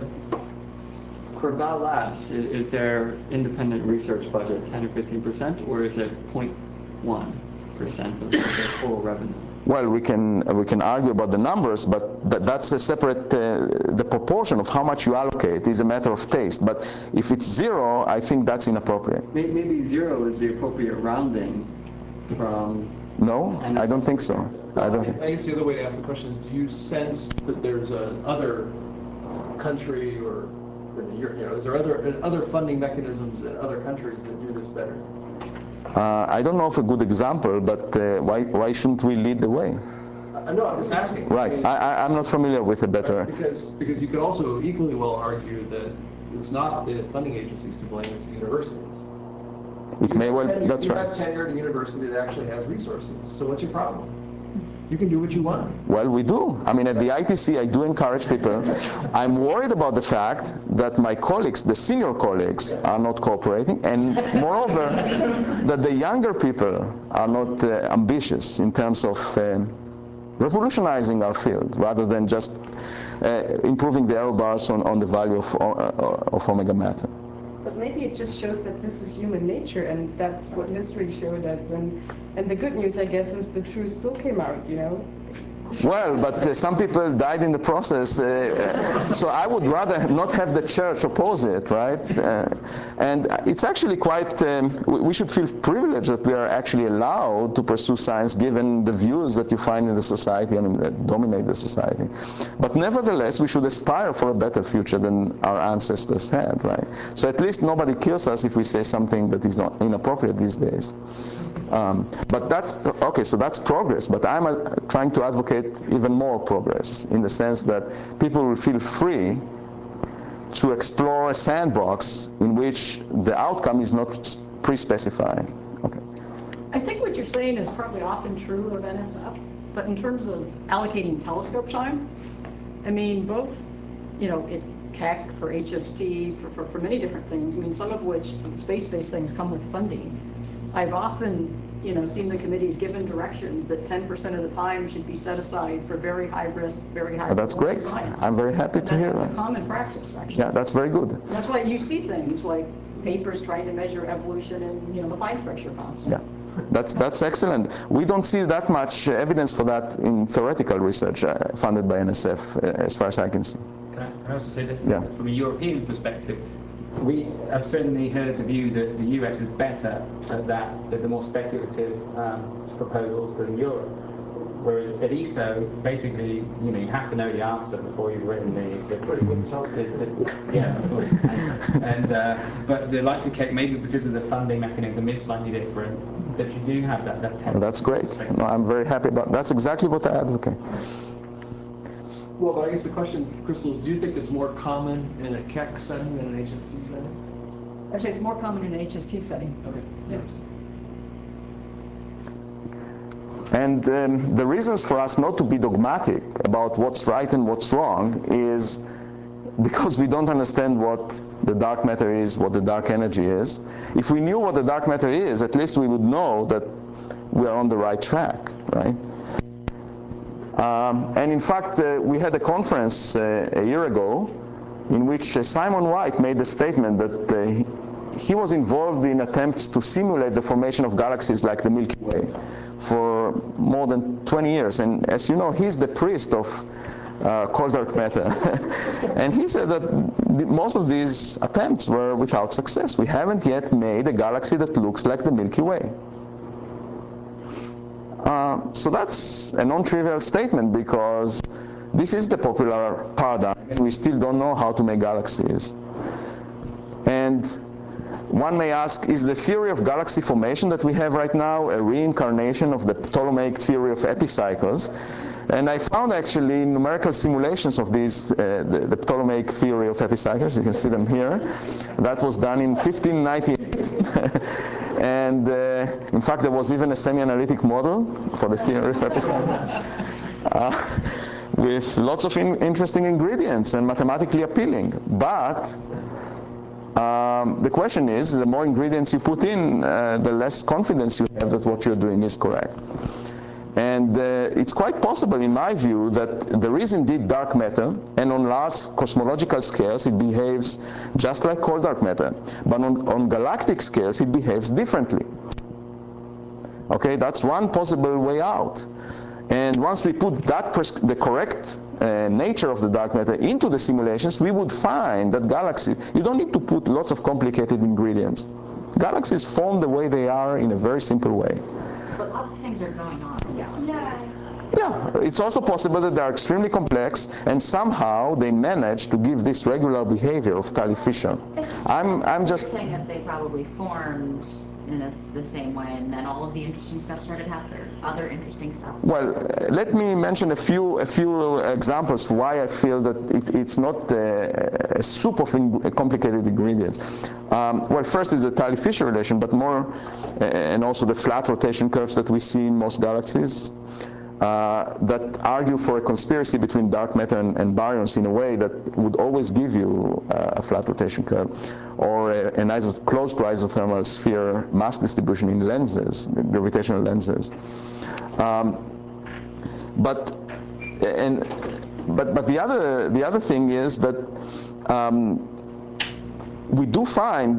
for Bell Labs, is, is their independent research budget ten or fifteen percent, or is it zero point one percent of their total revenue? Well, we can we can argue about the numbers, but that, that's a separate. Uh, the proportion of how much you allocate is a matter of taste. But if it's zero, I think that's inappropriate. Maybe, maybe zero is the appropriate rounding from. No, I don't think so. I don't. I guess the other way to ask the question is: do you sense that there's a other country, or you know, is there other other funding mechanisms in other countries that do this better? Uh, I don't know of a good example, but uh, why, why shouldn't we lead the way? Uh, no, I'm just asking. Right, I mean, I, I, I'm not familiar with a better... Because, because you could also equally well argue that it's not the funding agencies to blame, it's the universities. It You may have well, tenure, that's you right. have tenure at a university that actually has resources, so what's your problem? You can do what you want. Well, we do. I mean, at the I T C, I do encourage people. I'm worried about the fact that my colleagues, the senior colleagues, are not cooperating, and moreover, that the younger people are not uh, ambitious in terms of um, revolutionizing our field, rather than just uh, improving the error bars on, on the value of, uh, of omega matter. But maybe it just shows that this is human nature, and that's what history showed us. And, and the good news, I guess, is the truth still came out, you know? Well, but uh, some people died in the process, uh, so I would rather not have the church oppose it, right? Uh, and it's actually quite, um, we should feel privileged that we are actually allowed to pursue science given the views that you find in the society and that dominate the society. But nevertheless, we should aspire for a better future than our ancestors had, right? So at least nobody kills us if we say something that is not inappropriate these days. Um, but that's, okay, so that's progress, but I'm uh, trying to advocate even more progress in the sense that people will feel free to explore a sandbox in which the outcome is not pre-specified. Okay. I think what you're saying is probably often true of N S F, but in terms of allocating telescope time, I mean, both, you know, it, C E C, for H S T, for, for, for many different things, I mean, some of which space-based things come with funding. I've often, you know, seen the committees given directions that ten percent of the time should be set aside for very high risk, very high. Oh, that's great. Science. I'm very happy to that, hear that's that. That's a common practice, actually. Yeah, that's very good. That's why you see things like papers trying to measure evolution in, you know, the fine structure constant. Yeah, that's that's excellent. We don't see that much evidence for that in theoretical research uh, funded by N S F, uh, as far as I can see. Can I, can I also say that Yeah. from a European perspective, we have certainly heard the view that the U S is better at that, at the more speculative um, proposals than Europe. Whereas at E S O, basically, you know, you have to know the answer before you've written the. the, Pretty good stuff. the, the yes, of course. And uh, but the likes of C E C, maybe because of the funding mechanism is slightly different, that you do have that that. Well, that's great. No, I'm very happy about. That's exactly what I advocate. Well, but I guess the question, Crystal, is do you think it's more common in a C E C setting than an H S T setting? Actually, it's more common in an H S T setting. Okay. Yes. And um, the reasons for us not to be dogmatic about what's right and what's wrong is because we don't understand what the dark matter is, what the dark energy is. If we knew what the dark matter is, at least we would know that we are on the right track, right? Um, and in fact, uh, we had a conference uh, a year ago in which uh, Simon White made the statement that uh, he, he was involved in attempts to simulate the formation of galaxies like the Milky Way for more than twenty years. And as you know, he's the priest of uh, cold dark matter. And he said that the, most of these attempts were without success. We haven't yet made a galaxy that looks like the Milky Way. Uh, so that's a non-trivial statement, because this is the popular paradigm, and we still don't know how to make galaxies. And one may ask, is the theory of galaxy formation that we have right now a reincarnation of the Ptolemaic theory of epicycles? And I found actually numerical simulations of these, uh, the, the Ptolemaic theory of epicycles. You can see them here. That was done in fifteen ninety-eight. And uh, in fact, there was even a semi-analytic model for the theory of epicycles, uh, with lots of in interesting ingredients and mathematically appealing. But um, the question is, the more ingredients you put in, uh, the less confidence you have that what you're doing is correct. And uh, it's quite possible, in my view, that there is indeed dark matter, and on large cosmological scales it behaves just like cold dark matter. But on, on galactic scales it behaves differently. Okay, that's one possible way out. And once we put that the correct uh, nature of the dark matter into the simulations, we would find that galaxies, you don't need to put lots of complicated ingredients. Galaxies form the way they are in a very simple way. But lots of things are going on in galaxies. Yes. Yeah, it's also possible that they are extremely complex, and somehow they manage to give this regular behavior of Tally fission. I'm, I'm just saying that they probably formed in a, the same way, and then all of the interesting stuff started happening. Other interesting stuff. Well, uh, let me mention a few a few examples for why I feel that it, it's not a, a soup of in, complicated ingredients. Um, well, first is the Tally-Fisher relation, but more, uh, and also the flat rotation curves that we see in most galaxies. Uh, that argue for a conspiracy between dark matter and, and baryons in a way that would always give you uh, a flat rotation curve, or a, an iso close to isothermal sphere mass distribution in lenses, gravitational lenses. Um, but and but but the other the other thing is that um, we do find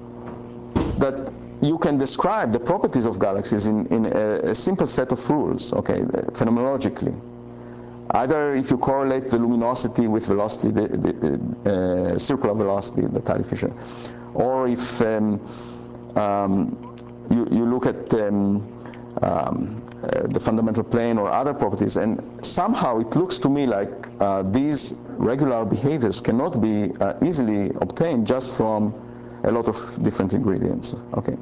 that you can describe the properties of galaxies in, in a, a simple set of rules, okay, phenomenologically. Either if you correlate the luminosity with velocity, the, the uh, circular velocity, the Tally-Fisher, or if um, um, you, you look at um, um, uh, the fundamental plane or other properties, and somehow it looks to me like uh, these regular behaviors cannot be uh, easily obtained just from a lot of different ingredients. Okay.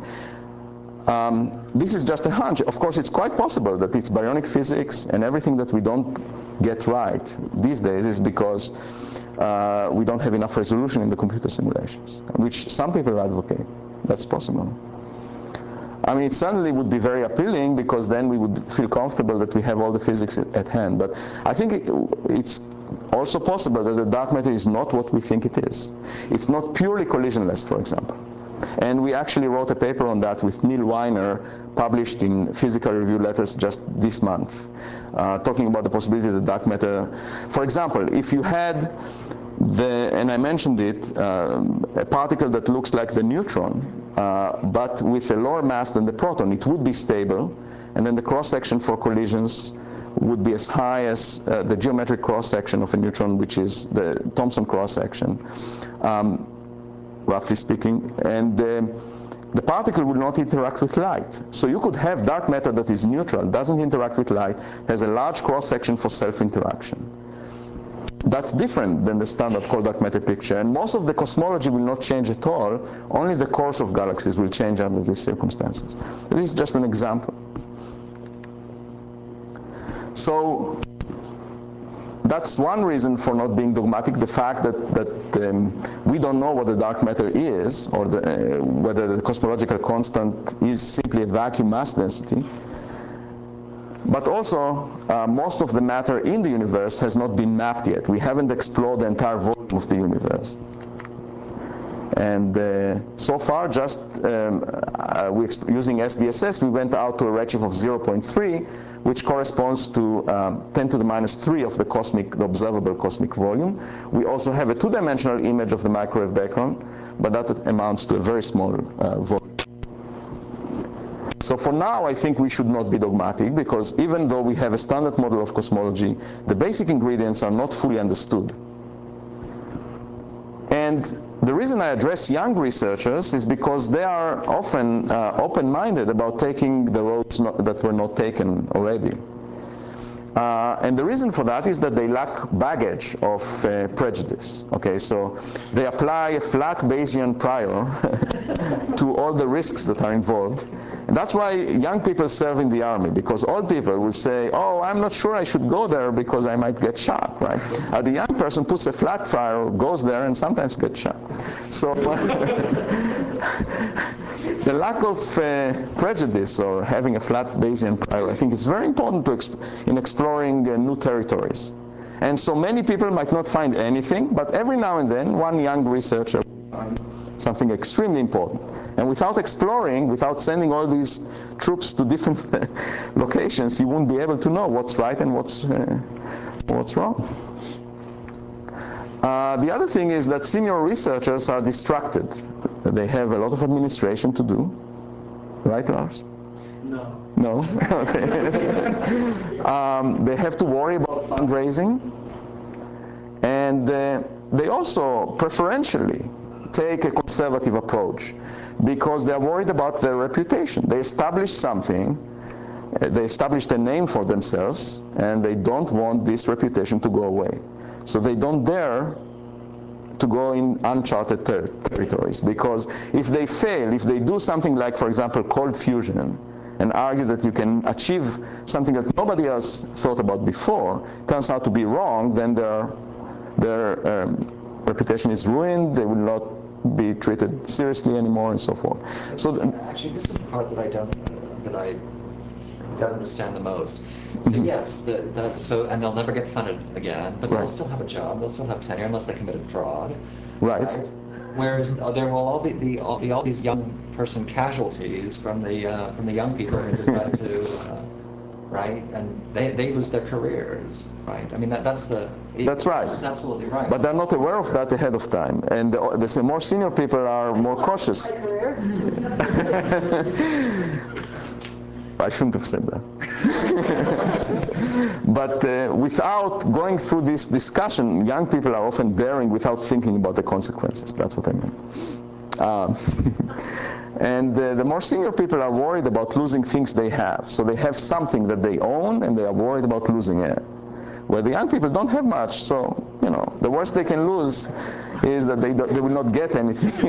Um, this is just a hunch. Of course, it's quite possible that it's baryonic physics, and everything that we don't get right these days is because uh, we don't have enough resolution in the computer simulations, which some people advocate. That's possible. I mean, it certainly would be very appealing, because then we would feel comfortable that we have all the physics at hand. But I think it, it's also possible that the dark matter is not what we think it is. It's not purely collisionless, for example. And we actually wrote a paper on that with Neil Weiner, published in Physical Review Letters just this month, uh, talking about the possibility that dark matter, for example, if you had the, and I mentioned it, uh, a particle that looks like the neutron, uh, but with a lower mass than the proton, it would be stable, and then the cross-section for collisions would be as high as uh, the geometric cross-section of a neutron, which is the Thomson cross-section, um, roughly speaking, and uh, the particle will not interact with light. So you could have dark matter that is neutral, doesn't interact with light, has a large cross-section for self-interaction. That's different than the standard cold dark matter picture, and most of the cosmology will not change at all. Only the course of galaxies will change under these circumstances. This is just an example. So that's one reason for not being dogmatic, the fact that, that um, we don't know what the dark matter is, or the, uh, whether the cosmological constant is simply a vacuum mass density. But also, uh, most of the matter in the universe has not been mapped yet. We haven't explored the entire volume of the universe. And uh, so far, just um, uh, we using S D S S, we went out to a redshift of zero point three, which corresponds to um, ten to the minus three of the cosmic, the observable cosmic volume. We also have a two-dimensional image of the microwave background, but that amounts to a very small uh, volume. So for now, I think we should not be dogmatic, because even though we have a standard model of cosmology, the basic ingredients are not fully understood. And the reason I address young researchers is because they are often uh, open-minded about taking the roads not, that were not taken already. Uh, and the reason for that is that they lack baggage of uh, prejudice. Okay, so they apply a flat Bayesian prior to all the risks that are involved. And that's why young people serve in the army, because old people will say, oh, I'm not sure I should go there because I might get shot, right? Uh, the young person puts a flat prior, goes there, and sometimes gets shot. So the lack of uh, prejudice or having a flat Bayesian prior, I think is very important to exp in exploring uh, new territories. And so many people might not find anything, but every now and then one young researcher will find something extremely important. And without exploring, without sending all these troops to different locations, you won't be able to know what's right and what's, uh, what's wrong. Uh, the other thing is that senior researchers are distracted. They have a lot of administration to do. Right, Lars? No. No? Okay. um, they have to worry about fundraising. And uh, they also preferentially take a conservative approach because they're worried about their reputation. They establish something, uh, they established a name for themselves, and they don't want this reputation to go away. So they don't dare to go in uncharted ter territories, because if they fail, if they do something like, for example, cold fusion, and argue that you can achieve something that nobody else thought about before, turns out to be wrong, then their, their um, reputation is ruined, they will not be treated seriously anymore, and so forth. So actually, this is the part that I don't that I don't understand the most. So mm-hmm. yes, the, the, so and they'll never get funded again, but right. they'll still have a job, they'll still have tenure unless they committed fraud. Right. right? Whereas uh, there will all be, the, all be all these young person casualties from the uh, from the young people who decide to. Uh, right, and they, they lose their careers, right? I mean, that, that's the... That's right. That's absolutely right. But they're not aware of that ahead of time. And the, the more senior people are more cautious. I shouldn't have said that. But uh, without going through this discussion, young people are often daring without thinking about the consequences. That's what I mean. Um, And uh, the more senior people are worried about losing things they have. So they have something that they own, and they are worried about losing it. Where the young people don't have much, so, you know, the worst they can lose is that they, they will not get anything.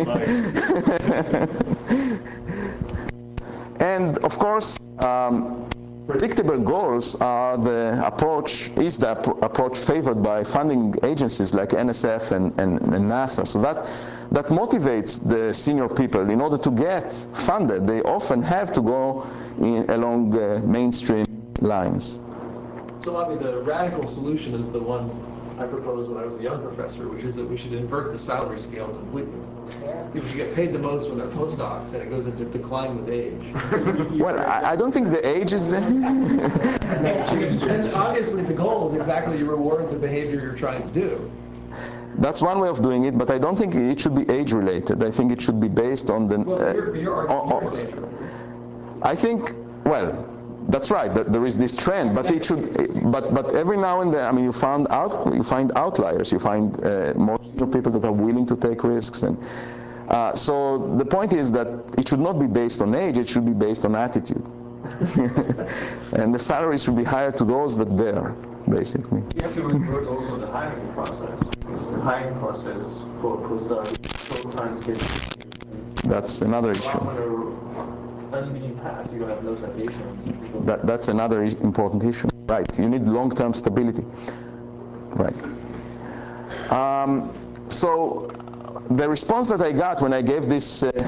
And, of course, um, predictable goals are the approach, is the ap approach favored by funding agencies like N S F and, and, and NASA. So that, that motivates the senior people. In order to get funded, they often have to go in, along uh, mainstream lines. So, Avi, the radical solution is the one I proposed when I was a young professor, which is that we should invert the salary scale completely. People should get paid the most when they're postdocs, and it goes into decline with age. Well, I, I don't think the age is the... And obviously the goal is exactly you reward the behavior you're trying to do. That's one way of doing it, but I don't think it should be age-related. I think it should be based on the... Well, uh, your, your argument is age-related. I think, well, that's right. There is this trend, but it should. But but every now and then, I mean, you found out you find outliers. You find uh, more people that are willing to take risks, and uh, so the point is that it should not be based on age. It should be based on attitude, and the salaries should be higher to those that dare, basically. You have to revert also the hiring process. The hiring process for postdocs sometimes gets. That's another issue. Pass, you have no citations. That, that's another important issue. Right, you need long-term stability. Right. Um, so the response that I got when I gave this, uh,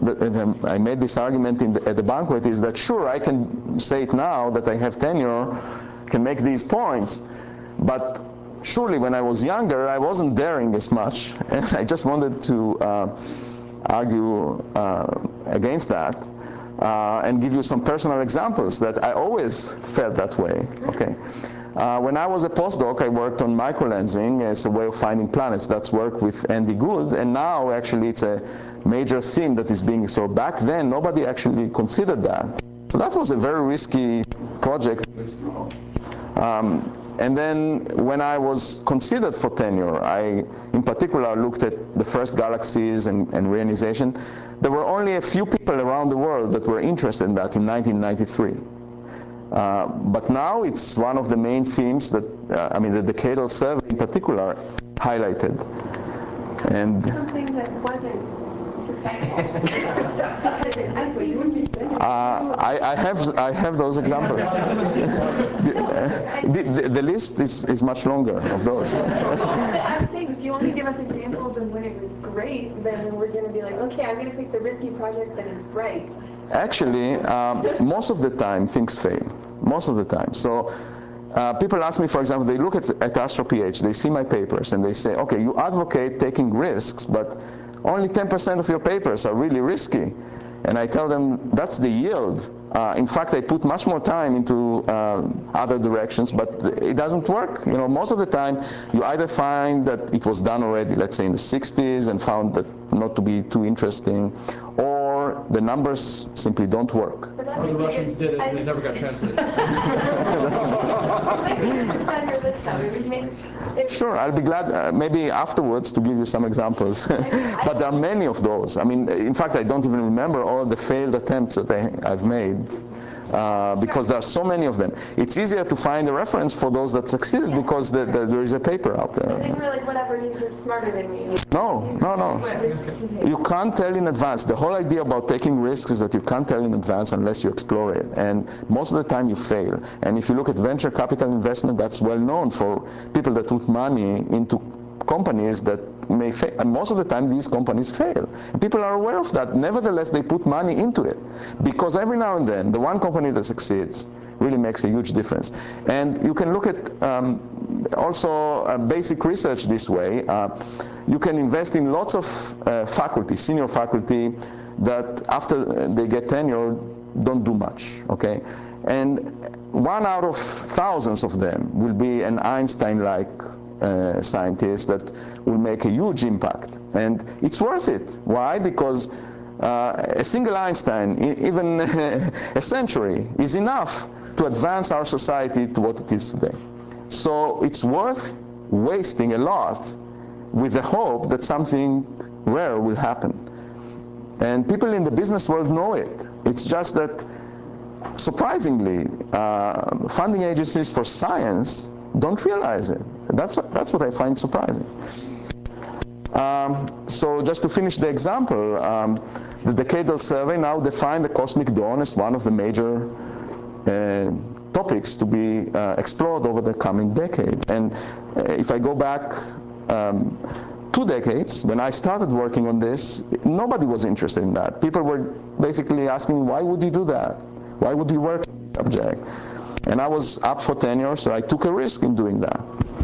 that I made this argument in the, at the banquet is that sure, I can say it now that I have tenure, can make these points, but surely when I was younger, I wasn't daring as much, and I just wanted to uh, argue uh, against that uh, and give you some personal examples that I always felt that way. Okay. Uh, when I was a postdoc, I worked on microlensing as a way of finding planets. That's work with Andy Gould, and now actually it's a major theme that is being explored. Back then, nobody actually considered that. So that was a very risky project. Um, and then when I was considered for tenure, I in particular looked at the first galaxies and, and reionization. There were only a few people around the world that were interested in that in nineteen ninety-three. Uh, but now it's one of the main themes that, uh, I mean, the Decadal Survey in particular highlighted. And something that wasn't successful. I think uh, I, I have I have those examples. the, uh, the, the, the list is, is much longer of those. I'm saying if you only give us examples of when it was great, then we're going to be like, okay, I'm going to pick the risky project that is bright. Actually, um, most of the time things fail. Most of the time. So uh, people ask me, for example, they look at, at AstroPH, they see my papers, and they say, okay, you advocate taking risks, but only ten percent of your papers are really risky. And I tell them that's the yield. Uh, in fact, I put much more time into uh, other directions, but it doesn't work. You know, most of the time, you either find that it was done already, let's say in the sixties, and found that not to be too interesting, or the numbers simply don't work. Or the Russians did it and it never got translated. Better this time. It would make, it Sure, I'll be glad uh, maybe afterwards to give you some examples. But there are many of those. I mean, in fact, I don't even remember all the failed attempts that I, I've made. Uh, because there are so many of them. It's easier to find a reference for those that succeeded because the, the, there is a paper out there. And then we're like, whatever, he's just smarter than me. No, no, no. You can't tell in advance. The whole idea about taking risks is that you can't tell in advance unless you explore it. And most of the time you fail. And if you look at venture capital investment, that's well known for people that put money into companies that may fail. And most of the time these companies fail. And people are aware of that. Nevertheless, they put money into it. Because every now and then, the one company that succeeds really makes a huge difference. And you can look at um, also uh, basic research this way. Uh, you can invest in lots of uh, faculty, senior faculty, that after they get tenure, don't do much, okay? And one out of thousands of them will be an Einstein-like Uh, scientist that will make a huge impact, and it's worth it. Why? Because uh, a single Einstein, even a century, is enough to advance our society to what it is today. So it's worth wasting a lot with the hope that something rare will happen. And people in the business world know it. It's just that, surprisingly, uh, funding agencies for science don't realize it. That's what, that's what I find surprising. Um, so just to finish the example, um, the Decadal Survey now defined the cosmic dawn as one of the major uh, topics to be uh, explored over the coming decade. And uh, if I go back um, two decades, when I started working on this, nobody was interested in that. People were basically asking, why would you do that? Why would you work on this subject? And I was up for tenure, so I took a risk in doing that.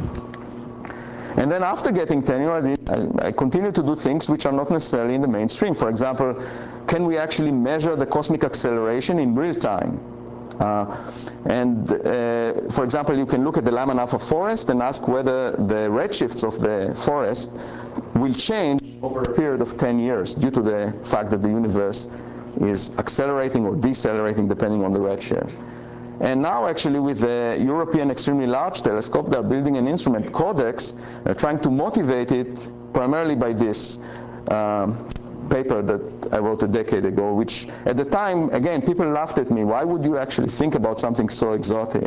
And then after getting tenure, I, did, I, I continued to do things which are not necessarily in the mainstream. For example, can we actually measure the cosmic acceleration in real time? Uh, and uh, for example, you can look at the Lyman alpha forest and ask whether the redshifts of the forest will change over a period of ten years due to the fact that the universe is accelerating or decelerating depending on the redshift. And now actually with the European Extremely Large Telescope, they're building an instrument, CODEX, uh, trying to motivate it primarily by this um, paper that I wrote a decade ago, which at the time, again, people laughed at me. Why would you actually think about something so exotic?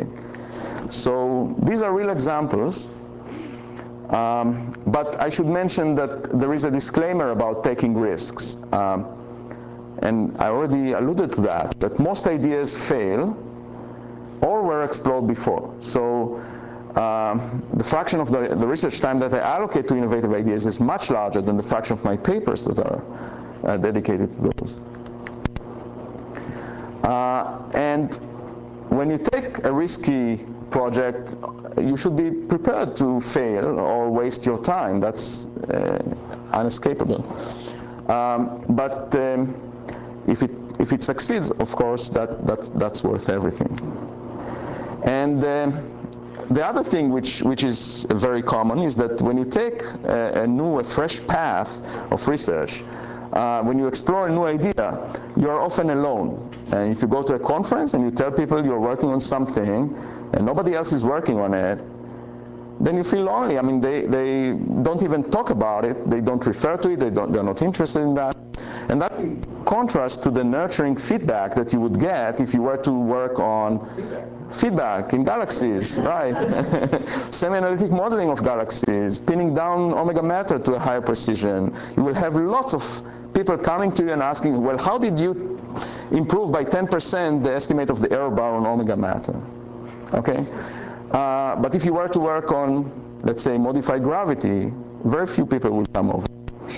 So these are real examples. Um, but I should mention that there is a disclaimer about taking risks. Um, and I already alluded to that, that most ideas fail or were explored before. So um, the fraction of the, the research time that I allocate to innovative ideas is much larger than the fraction of my papers that are uh, dedicated to those. and when you take a risky project, you should be prepared to fail or waste your time. That's uh, unescapable. Um, but um, if it if it succeeds, of course, that that that's worth everything. And um, the other thing which which is very common is that when you take a, a new, a fresh path of research, uh, when you explore a new idea, you are often alone. And if you go to a conference and you tell people you're working on something and nobody else is working on it, then you feel lonely. I mean, they, they don't even talk about it, they don't refer to it, they don't, they're not interested in that. And that's in contrast to the nurturing feedback that you would get if you were to work on feedback, feedback in galaxies, right? Semi-analytic modeling of galaxies, pinning down omega matter to a higher precision. You will have lots of people coming to you and asking, well, how did you improve by ten percent the estimate of the error bar on omega matter? Okay? Uh, but if you were to work on, let's say, modified gravity, very few people will come over.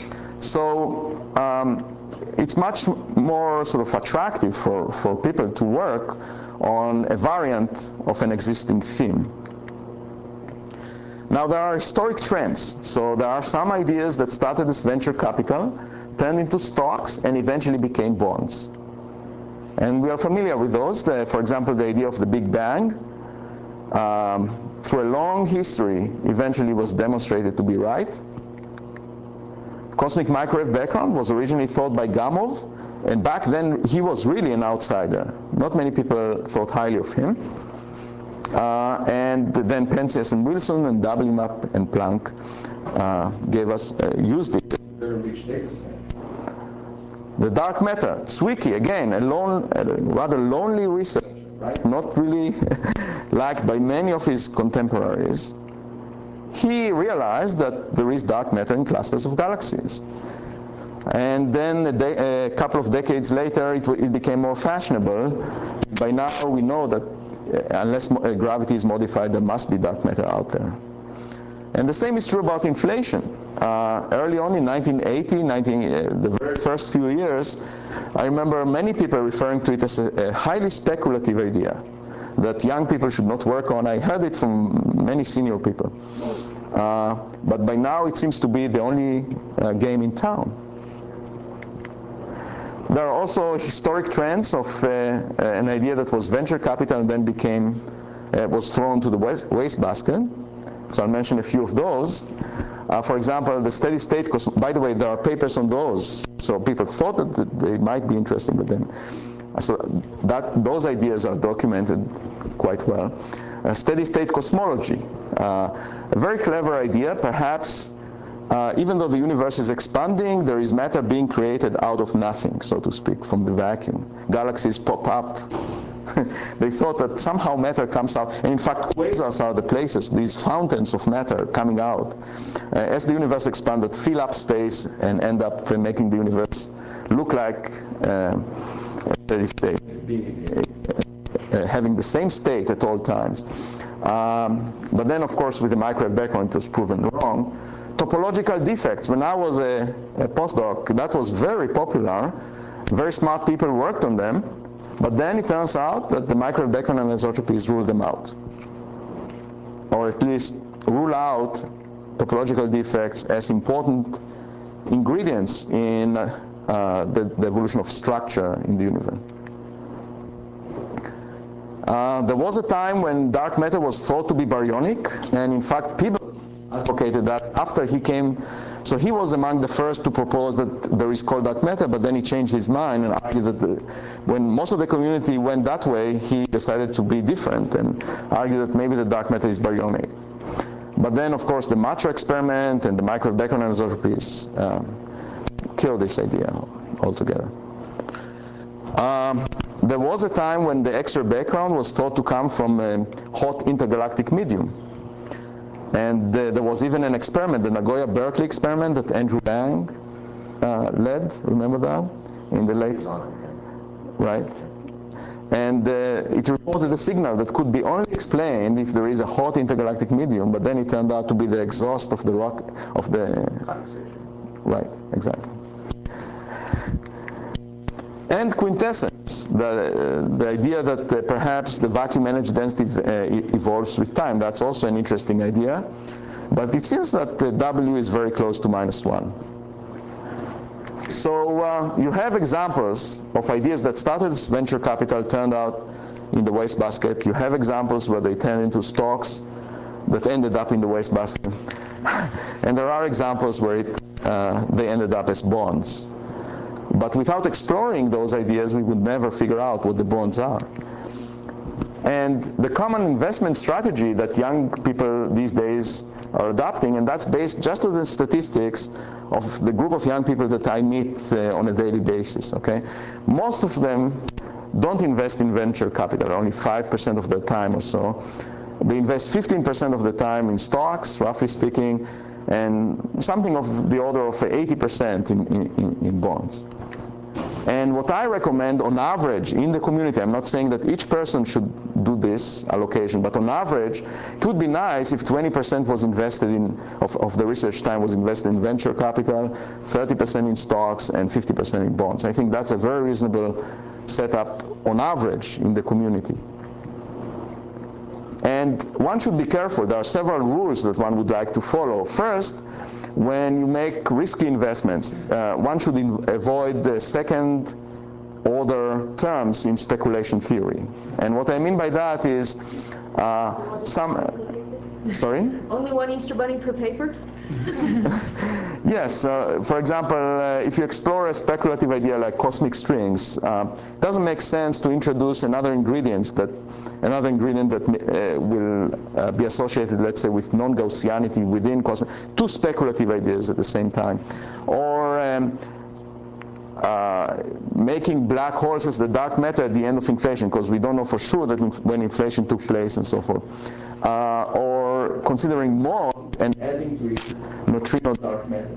So um, it's much more sort of attractive for, for people to work on a variant of an existing theme. Now there are historic trends. So there are some ideas that started as venture capital, turned into stocks, and eventually became bonds. And we are familiar with those. The, for example, the idea of the Big Bang, um, through a long history, eventually was demonstrated to be right. Cosmic microwave background was originally thought by Gamov, and back then he was really an outsider. Not many people thought highly of him. Uh, and then Penzias and Wilson and W MAP and Planck uh, gave us, uh, used it. Very rich data set. The dark matter, Zwicky, again, a, lone, a rather lonely researcher, right? Not really liked by many of his contemporaries. He realized that there is dark matter in clusters of galaxies. And then a, de a couple of decades later, it, it became more fashionable. By now, we know that uh, unless uh, gravity is modified, there must be dark matter out there. And the same is true about inflation. Uh, early on in nineteen eighty, nineteen, uh, the very first few years, I remember many people referring to it as a, a highly speculative idea that young people should not work on. I heard it from many senior people. Uh, but by now it seems to be the only uh, game in town. There are also historic trends of uh, an idea that was venture capital and then became, uh, was thrown to the waste, waste basket. So I'll mention a few of those. Uh, for example, the steady state, by the way, there are papers on those. So people thought that they might be interesting, but then, so that, those ideas are documented quite well. Uh, steady state cosmology, uh, a very clever idea, perhaps. Uh, even though the universe is expanding, there is matter being created out of nothing, so to speak, from the vacuum. Galaxies pop up. They thought that somehow matter comes out, and in fact quasars are the places, these fountains of matter coming out. Uh, as the universe expanded, fill up space and end up uh, making the universe look like uh, a steady state, uh, having the same state at all times. Um, but then, of course, with the microwave background, it was proven wrong. Topological defects. When I was a, a postdoc, that was very popular. Very smart people worked on them. But then it turns out that the microwave background anisotropies rule them out. Or at least rule out topological defects as important ingredients in uh, the, the evolution of structure in the universe. Uh, there was a time when dark matter was thought to be baryonic, and in fact Peebles advocated that after he came. So he was among the first to propose that there is cold dark matter, but then he changed his mind and argued that the, when most of the community went that way, he decided to be different and argued that maybe the dark matter is baryonic. But then, of course, the Matra experiment and the microwave background anisotropies uh, killed this idea altogether. Um, there was a time when the X-ray background was thought to come from a hot intergalactic medium. And uh, there was even an experiment, the Nagoya-Berkeley experiment that Andrew Lang uh, led, remember that? In the late, right? And uh, it reported a signal that could be only explained if there is a hot intergalactic medium, but then it turned out to be the exhaust of the rock, of the, right, exactly. And quintessence, the, uh, the idea that uh, perhaps the vacuum energy density uh, evolves with time. That's also an interesting idea. But it seems that the W is very close to minus one. So uh, you have examples of ideas that started as venture capital, turned out in the wastebasket. You have examples where they turned into stocks that ended up in the wastebasket. And there are examples where it, uh, they ended up as bonds. But without exploring those ideas, we would never figure out what the bonds are. And the common investment strategy that young people these days are adopting, and that's based just on the statistics of the group of young people that I meet uh, on a daily basis, okay? Most of them don't invest in venture capital, only five percent of their time or so. They invest fifteen percent of the time in stocks, roughly speaking, and something of the order of eighty percent in, in, in bonds. And what I recommend on average in the community, I'm not saying that each person should do this allocation, but on average, it would be nice if twenty percent was invested in, of, of the research time was invested in venture capital, thirty percent in stocks, and fifty percent in bonds. I think that's a very reasonable setup on average in the community. And one should be careful. There are several rules that one would like to follow. First, when you make risky investments, uh, one should avoid the second order terms in speculation theory. And what I mean by that is uh, some, uh, sorry? Only one Easter bunny per paper? Yes, uh, for example, uh, if you explore a speculative idea like cosmic strings, uh, it doesn't make sense to introduce another ingredient that, another ingredient that uh, will uh, be associated, let's say, with non-Gaussianity within cosmic, two speculative ideas at the same time. Or um, uh, making black holes as the dark matter at the end of inflation, because we don't know for sure that inf when inflation took place and so forth. Uh, or considering more and adding to it neutrino dark matter.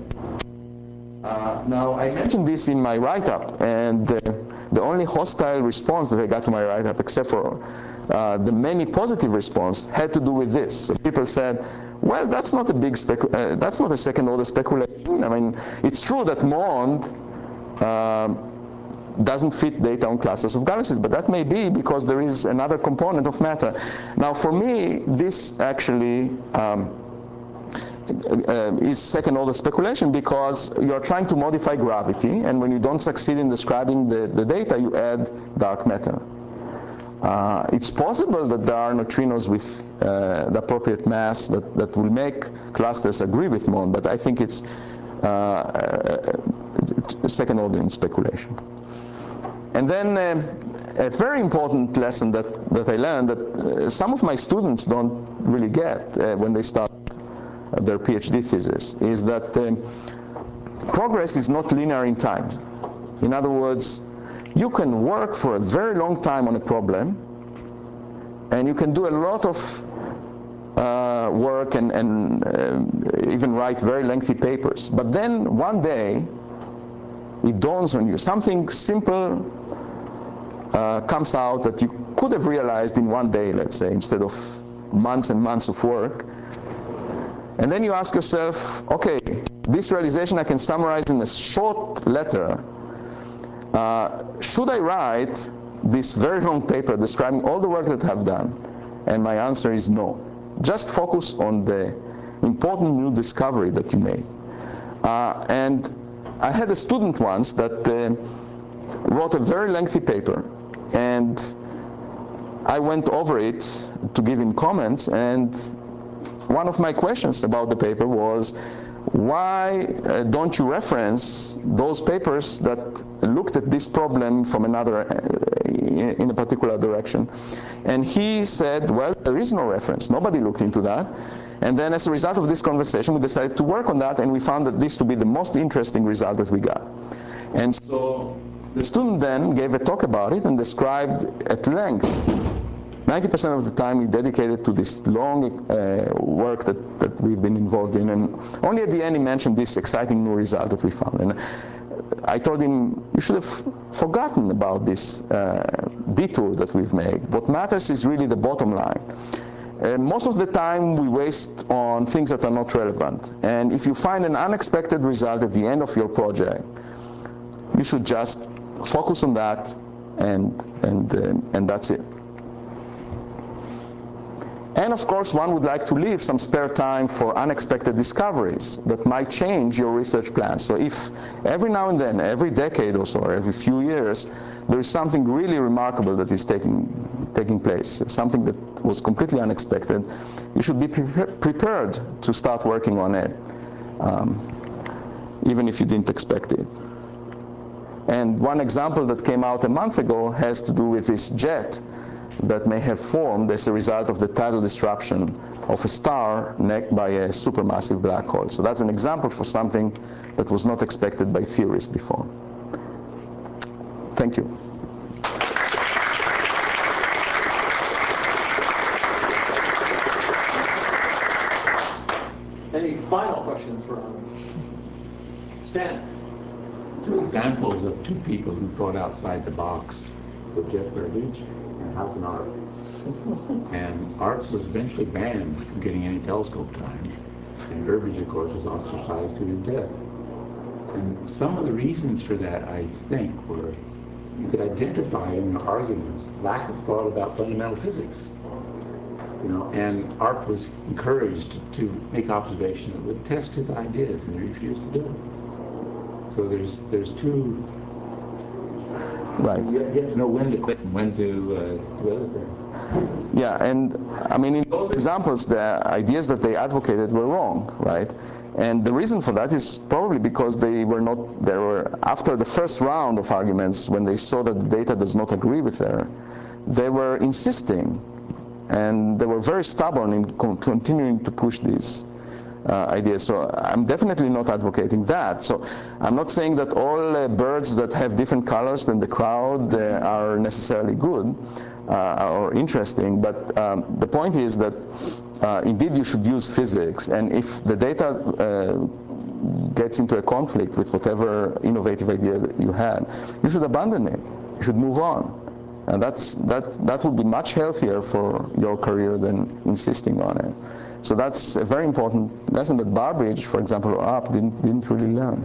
Uh, now, I mentioned this in my write-up, and uh, the only hostile response that I got to my write-up, except for uh, the many positive response, had to do with this. So people said, well, that's not a big specu uh, that's not a second-order speculation. I mean, it's true that MOND uh, doesn't fit data on clusters of galaxies, but that may be because there is another component of matter. Now, for me, this actually um, uh, is second-order speculation, because you are trying to modify gravity, and when you don't succeed in describing the, the data, you add dark matter. Uh, it's possible that there are neutrinos with uh, the appropriate mass that, that will make clusters agree with MOND, but I think it's uh, a second order in speculation. And then uh, a very important lesson that, that I learned that uh, some of my students don't really get uh, when they start their PhD thesis is that um, progress is not linear in time. In other words, you can work for a very long time on a problem, and you can do a lot of uh, work and, and uh, even write very lengthy papers. But then one day, it dawns on you, something simple uh, comes out that you could have realized in one day, let's say, instead of months and months of work. And then you ask yourself, okay, this realization I can summarize in a short letter. Uh, should I write this very long paper describing all the work that I've done? And my answer is no. Just focus on the important new discovery that you made. Uh, and I had a student once that uh, wrote a very lengthy paper, and I went over it to give him comments, and one of my questions about the paper was, why uh, don't you reference those papers that looked at this problem from another, uh, in, in a particular direction? And he said, well, there is no reference. Nobody looked into that. And then as a result of this conversation, we decided to work on that, and we found that this to be the most interesting result that we got. And so the student then gave a talk about it and described at length ninety percent of the time he dedicated to this long uh, work that, that we've been involved in, and only at the end he mentioned this exciting new result that we found. And I told him, you should have forgotten about this uh, detour that we've made. What matters is really the bottom line. And most of the time we waste on things that are not relevant. And if you find an unexpected result at the end of your project, you should just focus on that, and, and, uh, and that's it. And of course, one would like to leave some spare time for unexpected discoveries that might change your research plans. So if every now and then, every decade or so, or every few years, there is something really remarkable that is taking, taking place, something that was completely unexpected, you should be pre prepared to start working on it, um, even if you didn't expect it. And one example that came out a month ago has to do with this jet that may have formed as a result of the tidal disruption of a star necked by a supermassive black hole. So that's an example for something that was not expected by theorists before. Thank you. Any final questions for Stan? Two examples of two people who thought outside the box were Jeff Burbidge and Halphen Arp. And Arp was eventually banned from getting any telescope time. And Burbidge, of course, was ostracized to his death. And some of the reasons for that, I think, were you could identify in your arguments lack of thought about fundamental physics. You know, and Arp was encouraged to make observations that would test his ideas, and he refused to do it. So there's there's two. Right. You have, you have to know when to quit and when to uh, do other things. Yeah, and I mean, in those examples, the ideas that they advocated were wrong, right? And the reason for that is probably because they were not, they were, after the first round of arguments, when they saw that the data does not agree with their, they were insisting, and they were very stubborn in con continuing to push these uh, ideas. So I'm definitely not advocating that. So I'm not saying that all uh, birds that have different colors than the crowd uh, are necessarily good uh, or interesting, but um, the point is that uh, indeed you should use physics, and if the data uh, gets into a conflict with whatever innovative idea that you had, you should abandon it. You should move on. And that's, that, that would be much healthier for your career than insisting on it. So that's a very important lesson that Burbidge, for example, or Arp didn't, didn't really learn.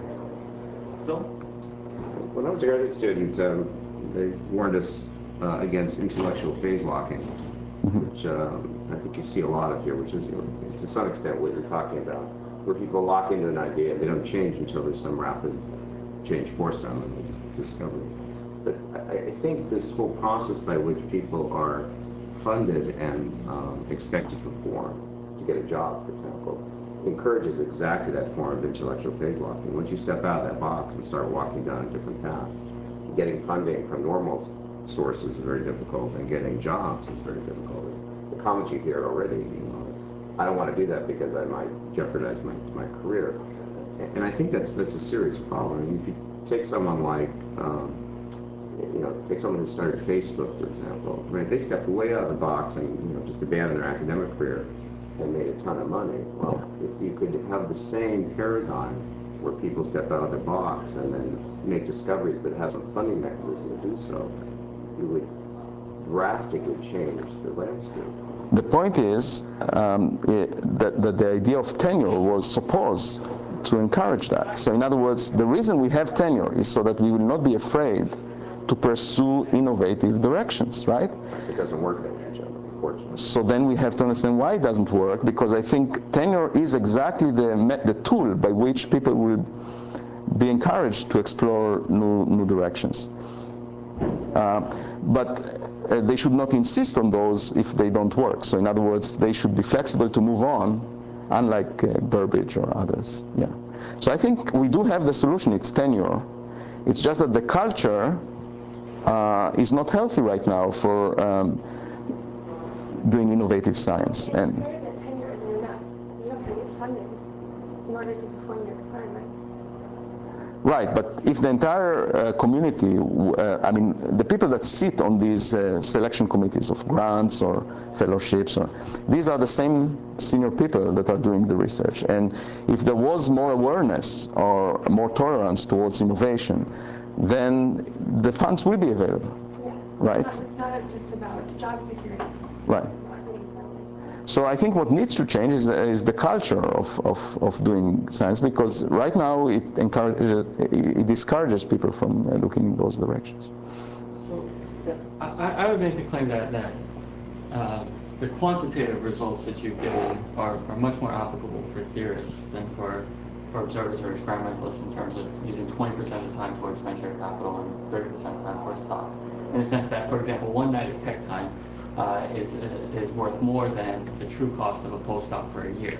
Phil? When I was a graduate student, um, they warned us uh, against intellectual phase locking, mm-hmm. which um, I think you see a lot of here, which is, you know, to some extent what you're talking about, where people lock into an idea, they don't change until there's some rapid change forced on them, they just discover it. But I, I think this whole process by which people are funded and um, expect to perform, to get a job, for example, encourages exactly that form of intellectual phase locking. Once you step out of that box and start walking down a different path, getting funding from normal sources is very difficult, and getting jobs is very difficult. The comments you hear already, you know, I don't want to do that because I might jeopardize my, my career. And I think that's, that's a serious problem. I mean, if you take someone like, um, you know, take someone who started Facebook, for example, right? They stepped way out of the box and, you know, just abandoned their academic career and made a ton of money. Well, if you could have the same paradigm where people step out of the box and then make discoveries but have some funding mechanism to do so, you would drastically change the landscape. The point is um, it, that, that the idea of tenure was supposed to encourage that. So in other words, the reason we have tenure is so that we will not be afraid to pursue innovative directions, right? It doesn't work that way, unfortunately. So then we have to understand why it doesn't work, because I think tenure is exactly the, the tool by which people will be encouraged to explore new, new directions. Uh, but uh, they should not insist on those if they don't work. So in other words, they should be flexible to move on, unlike uh, Burbidge or others. Yeah. So I think we do have the solution. It's tenure. It's just that the culture uh, is not healthy right now for um, doing innovative science. It's And clear that tenure isn't enough. You have to get funding in order to perform your experiments. right, but if the entire uh, community, uh, I mean, the people that sit on these uh, selection committees of grants or fellowships, or these are the same senior people that are doing the research. And if there was more awareness or more tolerance towards innovation, then the funds will be available, Yeah. right? It's not, it's not just about job security. Right. It's about getting funding. So I think what needs to change is, is the culture of, of, of doing science, because right now it, encourages, it discourages people from looking in those directions. So I, I would make the claim that, that uh, the quantitative results that you've given are, are much more applicable for theorists than for, for observers or experimentalists, in terms of using twenty percent of the time towards venture capital and thirty percent of the time towards stocks. In the sense that, for example, one night of tech time uh, is, uh, is worth more than the true cost of a postdoc for a year.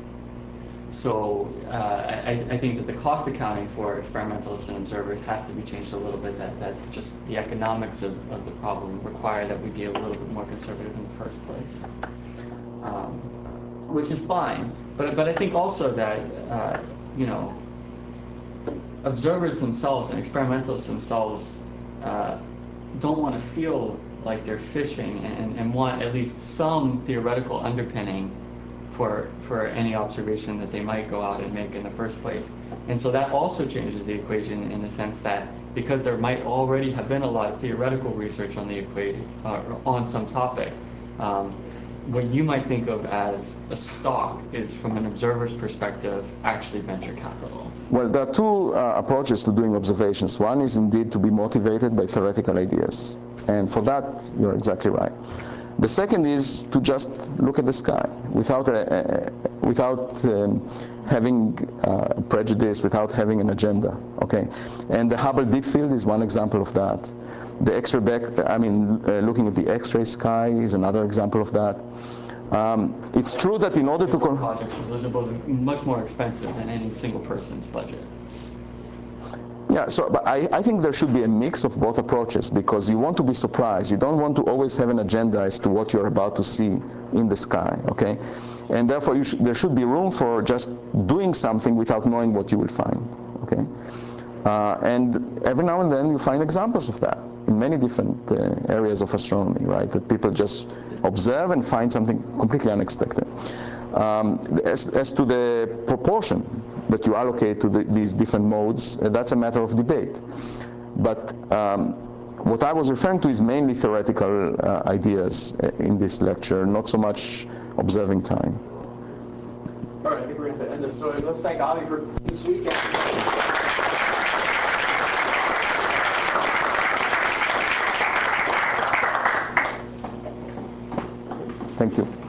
So uh, I, I think that the cost accounting for experimentalists and observers has to be changed a little bit, that, that just the economics of, of the problem require that we be a little bit more conservative in the first place, um, which is fine. But, but I think also that, uh, you know, observers themselves and experimentalists themselves uh, don't want to feel like they're fishing, and, and want at least some theoretical underpinning for for any observation that they might go out and make in the first place. And so that also changes the equation, in the sense that because there might already have been a lot of theoretical research on the equation, uh, on some topic, um, what you might think of as a stock is, from an observer's perspective, actually venture capital. Well, there are two uh, approaches to doing observations. One is indeed to be motivated by theoretical ideas, and for that you're exactly right. The second is to just look at the sky without, a, a, without um, having uh, prejudice, without having an agenda, okay? And the Hubble Deep Field is one example of that. The X-ray back, I mean, uh, looking at the X-ray sky is another example of that. Um, it's true that in order to... Con projects, those are both much more expensive than any single person's budget. Yeah, so but I, I think there should be a mix of both approaches, because you want to be surprised. You don't want to always have an agenda as to what you're about to see in the sky, okay? And therefore, you sh there should be room for just doing something without knowing what you will find, okay? Uh, and every now and then you find examples of that in many different uh, areas of astronomy, right? That people just observe and find something completely unexpected. Um, as, as to the proportion that you allocate to the, these different modes, uh, that's a matter of debate. But um, what I was referring to is mainly theoretical uh, ideas uh, in this lecture, not so much observing time. All right, I think we're at the end of it. So let's thank Avi for this weekend. Thank you.